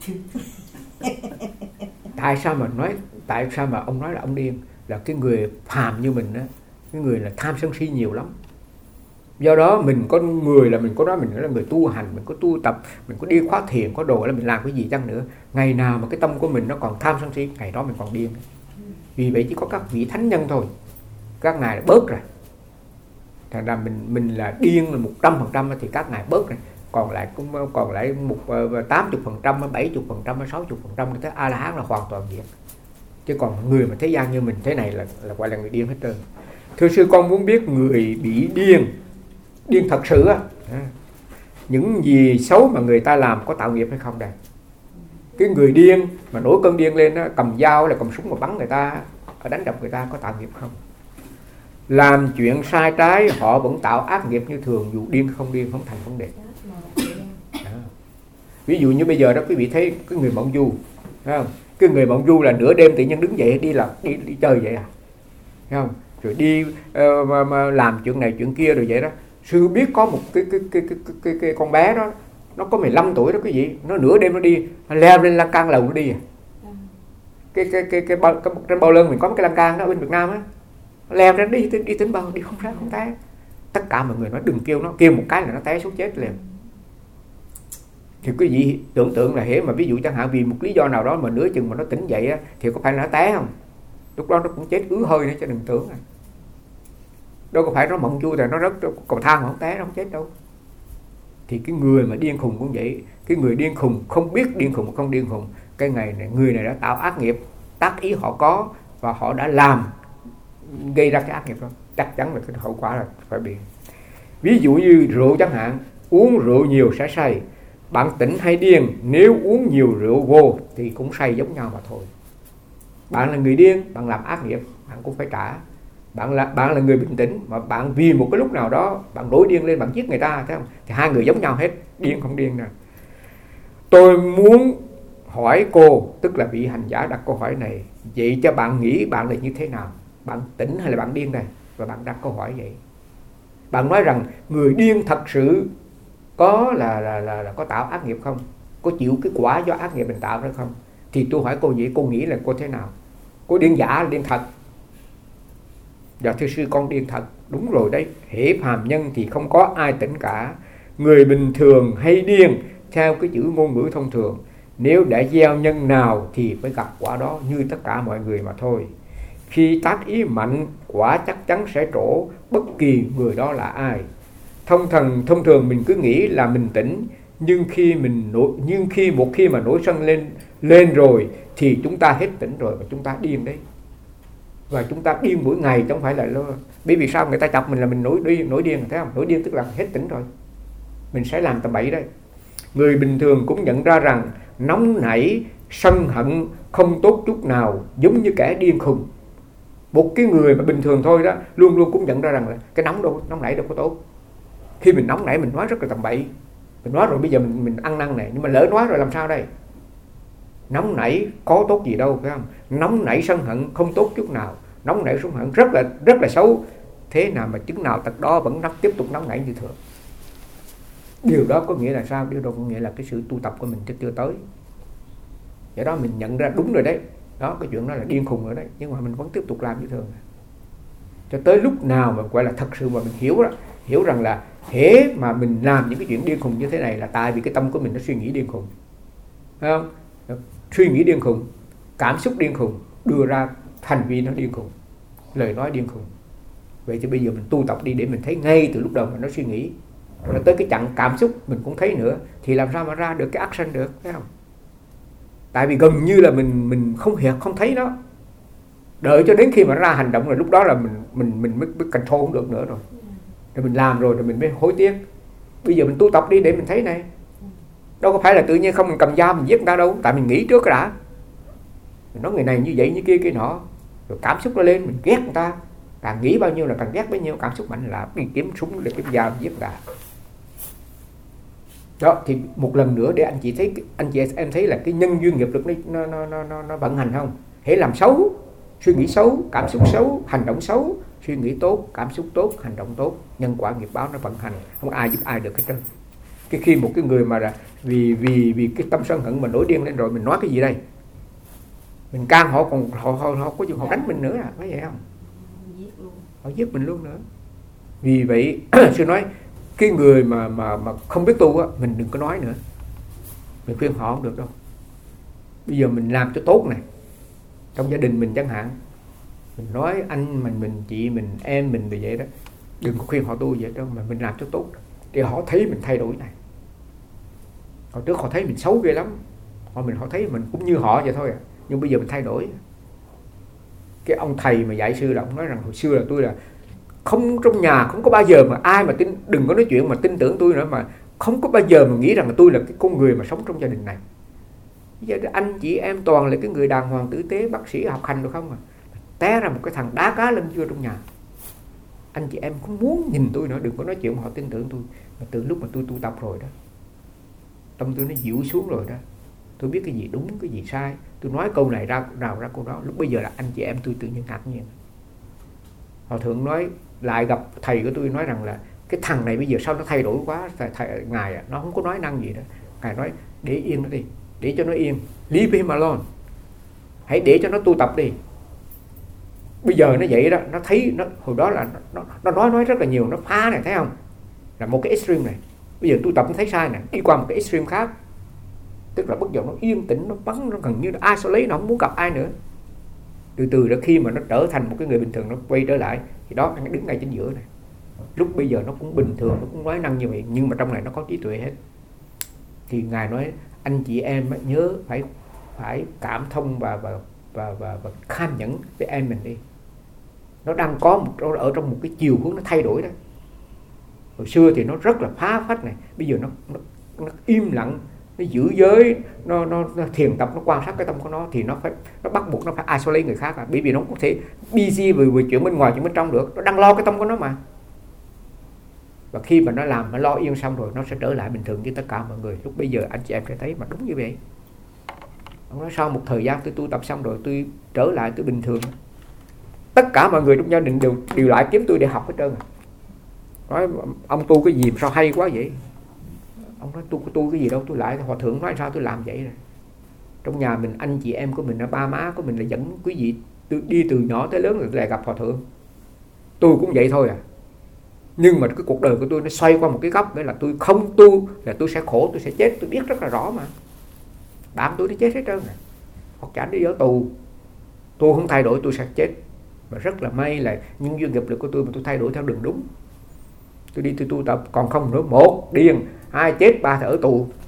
Tại sao mà nói, tại sao mà ông nói là ông điên? Là cái người phàm như mình á, cái người là tham sân si nhiều lắm. Do đó mình có người là mình có nói mình là người tu hành, mình có tu tập, mình có đi khóa thiền, có đồ là mình làm cái gì chăng nữa, ngày nào mà cái tâm của mình nó còn tham sân si, ngày đó mình còn điên. Vì vậy chỉ có các vị thánh nhân thôi, các ngài bớt rồi. Thành ra mình mình là điên là một trăm phần trăm thì các ngài bớt rồi, còn lại cũng còn lại một tám mươi phần trăm, bảy mươi phần trăm, sáu mươi phần trăm cái A La Hán là hoàn toàn diệt. Chứ còn người mà thế gian như mình thế này là là gọi là người điên hết trơn. Thưa sư, con muốn biết người bị điên, điên thật sự á, những gì xấu mà người ta làm có tạo nghiệp hay không đây? Cái người điên mà nổi cơn điên lên á, cầm dao là cầm súng mà bắn người ta, đánh đập người ta có tạo nghiệp không? Làm chuyện sai trái họ vẫn tạo ác nghiệp như thường, dù điên không điên không thành vấn đề. Đó. Ví dụ như bây giờ đó quý vị thấy cái người mộng du, thấy không? Cái người mộng du là nửa đêm tự nhiên đứng dậy đi là đi đi chơi vậy à, thấy không? Rồi đi uh, mà, mà làm chuyện này chuyện kia rồi vậy đó. Sư biết có một cái cái cái cái cái, cái, cái con bé đó, nó có mười lăm tuổi đó quý vị, nó nửa đêm nó đi, nó leo lên lan can lầu nó đi à. Cái cái cái cái bao, cái, trên bao lưng mình có cái lan can đó bên Việt Nam á, leo ra đi đi đi tính bao đi không sát không té. Tất cả mọi người nói đừng kêu nó, kêu một cái là nó té xuống chết liền. Thì quý vị tưởng tượng là hễ mà ví dụ chẳng hạn vì một lý do nào đó mà nửa chừng mà nó tỉnh dậy á, thì có phải là nó té không? Lúc đó nó cũng chết ứ hơi nữa cho đừng tưởng à. Đâu có phải nó mộng vui là nó rớt cầu thang mà không té, nó không chết đâu. Thì cái người mà điên khùng cũng vậy, cái người điên khùng không biết điên khùng không điên khùng, cái ngày này người này đã tạo ác nghiệp, tác ý họ có và họ đã làm gây ra cái ác nghiệp đó, chắc chắn là cái hậu quả là phải bị. Ví dụ như rượu chẳng hạn, uống rượu nhiều sẽ say. Bạn tỉnh hay điên, nếu uống nhiều rượu vô thì cũng say giống nhau mà thôi. Bạn là người điên, bạn làm ác nghiệp, bạn cũng phải trả. Bạn là bạn là người bình tĩnh mà bạn vì một cái lúc nào đó bạn nổi điên lên, bạn giết người ta, thấy không? Thì hai người giống nhau hết, điên không điên nè. Tôi muốn hỏi cô, tức là vị hành giả đặt câu hỏi này, vậy cho bạn nghĩ bạn là như thế nào? Bạn tỉnh hay là bạn điên đây? Và bạn đặt câu hỏi vậy. Bạn nói rằng người điên thật sự có là, là, là, là có tạo ác nghiệp không? Có chịu cái quả do ác nghiệp mình tạo ra không? Thì tôi hỏi cô vậy, cô nghĩ là cô thế nào? Cô điên giả là điên thật? Dạ thưa sư, con điên thật. Đúng rồi đấy, hễ phàm nhân thì không có ai tỉnh cả. Người bình thường hay điên theo cái chữ ngôn ngữ thông thường. Nếu đã gieo nhân nào thì phải gặp quả đó như tất cả mọi người mà thôi. Khi tác ý mạnh, quả chắc chắn sẽ trổ, bất kỳ người đó là ai. Thông thần thông thường mình cứ nghĩ là mình tỉnh, nhưng khi mình nổi, nhưng khi một khi mà nổi sân lên lên rồi thì chúng ta hết tỉnh rồi và chúng ta điên đấy. Và chúng ta điên mỗi ngày chứ không phải là lo. Bởi vì sao người ta chọc mình là mình nổi điên, nổi điên thấy không? Nổi điên tức là hết tỉnh rồi. Mình sẽ làm tầm bậy đấy. Người bình thường cũng nhận ra rằng nóng nảy, sân hận không tốt chút nào, giống như kẻ điên khùng. Một cái người mà bình thường thôi đó, luôn luôn cũng nhận ra rằng là cái nóng đâu, nóng nảy đâu có tốt. Khi mình nóng nảy mình nói rất là tầm bậy. Mình nói rồi bây giờ mình, mình ăn năn này, nhưng mà lỡ nói rồi làm sao đây? Nóng nảy có tốt gì đâu, phải không? Nóng nảy sân hận không tốt chút nào. Nóng nảy sân hận rất là rất là xấu. Thế nào mà chứng nào tật đó vẫn tiếp tục nóng nảy như thường. Điều đó có nghĩa là sao? Điều đó có nghĩa là cái sự tu tập của mình chưa tới. Do đó mình nhận ra đúng rồi đấy. Đó, cái chuyện đó là điên khùng rồi đấy. Nhưng mà mình vẫn tiếp tục làm như thường. Cho tới lúc nào mà gọi là thật sự mà mình hiểu đó, hiểu rằng là hễ mà mình làm những cái chuyện điên khùng như thế này là tại vì cái tâm của mình nó suy nghĩ điên khùng, phải không? Suy nghĩ điên khùng, cảm xúc điên khùng, đưa ra hành vi nó điên khùng, lời nói điên khùng. Vậy thì bây giờ mình tu tập đi để mình thấy ngay từ lúc đầu mà nó suy nghĩ, rồi tới cái chặng cảm xúc mình cũng thấy nữa, thì làm sao mà ra được cái action được, phải không? Tại vì gần như là mình mình không hiểu, không thấy nó. Đợi cho đến khi mà ra hành động rồi lúc đó là mình mình mình mới, mới control không được nữa rồi. Rồi mình làm rồi rồi mình mới hối tiếc. Bây giờ mình tu tập đi để mình thấy này. Đâu có phải là tự nhiên không mình cầm dao mình giết người ta đâu, tại mình nghĩ trước đã. Mình nói người này như vậy như kia kia nọ, rồi cảm xúc nó lên mình ghét người ta. Càng nghĩ bao nhiêu là càng ghét bấy nhiêu, cảm xúc mạnh là đi kiếm súng để kiếm dao giết người ta. Đó thì một lần nữa để anh chị thấy, anh chị em thấy là cái nhân duyên nghiệp lực nó nó nó nó, nó vận hành không? Hễ làm xấu, suy nghĩ xấu, cảm xúc xấu, hành động xấu, suy nghĩ tốt, cảm xúc tốt, hành động tốt, nhân quả nghiệp báo nó vận hành, không ai giúp ai được hết trơn. Cái khi một cái người mà là vì vì vì cái tâm sân hận mà nổi điên lên rồi mình nói cái gì đây? Mình can họ còn họ họ họ có chừng họ đánh mình nữa à, phải vậy không? Họ giết mình luôn nữa. Vì vậy sư nói cái người mà mà mà không biết tu á, mình đừng có nói nữa. Mình khuyên họ không được đâu. Bây giờ mình làm cho tốt này, trong gia đình mình chẳng hạn, mình nói anh mình mình chị mình em mình như vậy đó, đừng có khuyên họ tu vậy đâu, mà mình làm cho tốt để họ thấy mình thay đổi này. Hồi trước họ thấy mình xấu ghê lắm, họ mình họ thấy mình cũng như họ vậy thôi à. Nhưng bây giờ mình thay đổi. Cái ông thầy mà dạy sư là ông nói rằng hồi xưa là tôi là không, trong nhà không có bao giờ mà ai mà tin, đừng có nói chuyện mà tin tưởng tôi nữa, mà không có bao giờ mà nghĩ rằng là tôi là cái con người mà sống trong gia đình này. Bây giờ anh chị em toàn là cái người đàng hoàng tử tế, bác sĩ học hành được không à, té ra một cái thằng đá cá lên chưa trong nhà. Anh chị em không muốn nhìn tôi nữa, đừng có nói chuyện mà họ tin tưởng tôi. Mà từ lúc mà tôi tu tập rồi đó, tâm tôi nó dịu xuống rồi đó, tôi biết cái gì đúng cái gì sai, tôi nói câu này ra nào ra câu đó. Lúc bây giờ là anh chị em tôi tự nhiên ngạc nhiên. Hòa thượng nói lại gặp thầy của tôi nói rằng là cái thằng này bây giờ sao nó thay đổi quá, thầy, thầy ngài nó không có nói năng gì đó. Ngài nói để yên nó đi, để cho nó yên, leave him alone, hãy để cho nó tu tập đi. Bây giờ nó vậy đó, nó thấy nó hồi đó là nó nó nói nói rất là nhiều, nó phá này thấy không, là một cái extreme này. Bây giờ tu tập nó thấy sai này, đi qua một cái extreme khác, tức là bắt đầu nó yên tĩnh, nó bắn, nó gần như nó isolate, nó không muốn gặp ai nữa. Từ từ đó khi mà nó trở thành một cái người bình thường, nó quay trở lại thì đó, anh đứng ngay chính giữa này. Lúc bây giờ nó cũng bình thường, nó cũng nói năng như vậy, nhưng mà trong này nó có trí tuệ hết. Thì ngài nói anh chị em nhớ phải phải cảm thông và và và và, và kham nhẫn với em mình đi. Nó đang có một ở trong một cái chiều hướng nó thay đổi đó. Hồi xưa thì nó rất là phá phách này, bây giờ nó nó, nó im lặng, nó giữ giới, nó, nó, nó thiền tập, nó quan sát cái tâm của nó, thì nó phải nó bắt buộc nó phải isolate người khác à, bởi vì nó không có thể busy về, về chuyện bên ngoài chuyện bên trong được, nó đang lo cái tâm của nó mà. Và khi mà nó làm, nó lo yên xong rồi, nó sẽ trở lại bình thường với tất cả mọi người. Lúc bây giờ anh chị em sẽ thấy mà đúng như vậy. Ông nói sau một thời gian tôi tu tập xong rồi, tôi trở lại tôi bình thường. Tất cả mọi người trong gia đình đều đều lại kiếm tôi để học hết trơn à. Nói ông tu cái gì mà sao hay quá vậy? Ông nói tu tu cái gì đâu, tôi lại hòa thượng nói sao tôi làm vậy rồi. Trong nhà mình anh chị em của mình, ba má của mình là dẫn quý vị đi từ nhỏ tới lớn rồi lại gặp hòa thượng. Tôi cũng vậy thôi à. Nhưng mà cái cuộc đời của tôi nó xoay qua một cái góc, nghĩa là tôi không tu là tôi sẽ khổ, tôi sẽ chết, tôi biết rất là rõ mà. Bạn tôi nó chết hết trơn này, hoặc chả đi ở tù, tôi không thay đổi tôi sẽ chết. Và rất là may là những duyên nghiệp lực của tôi mà tôi thay đổi theo đường đúng. Tôi đi tôi tu tập, còn không nữa, một điên, hai chết, ba thì ở tù.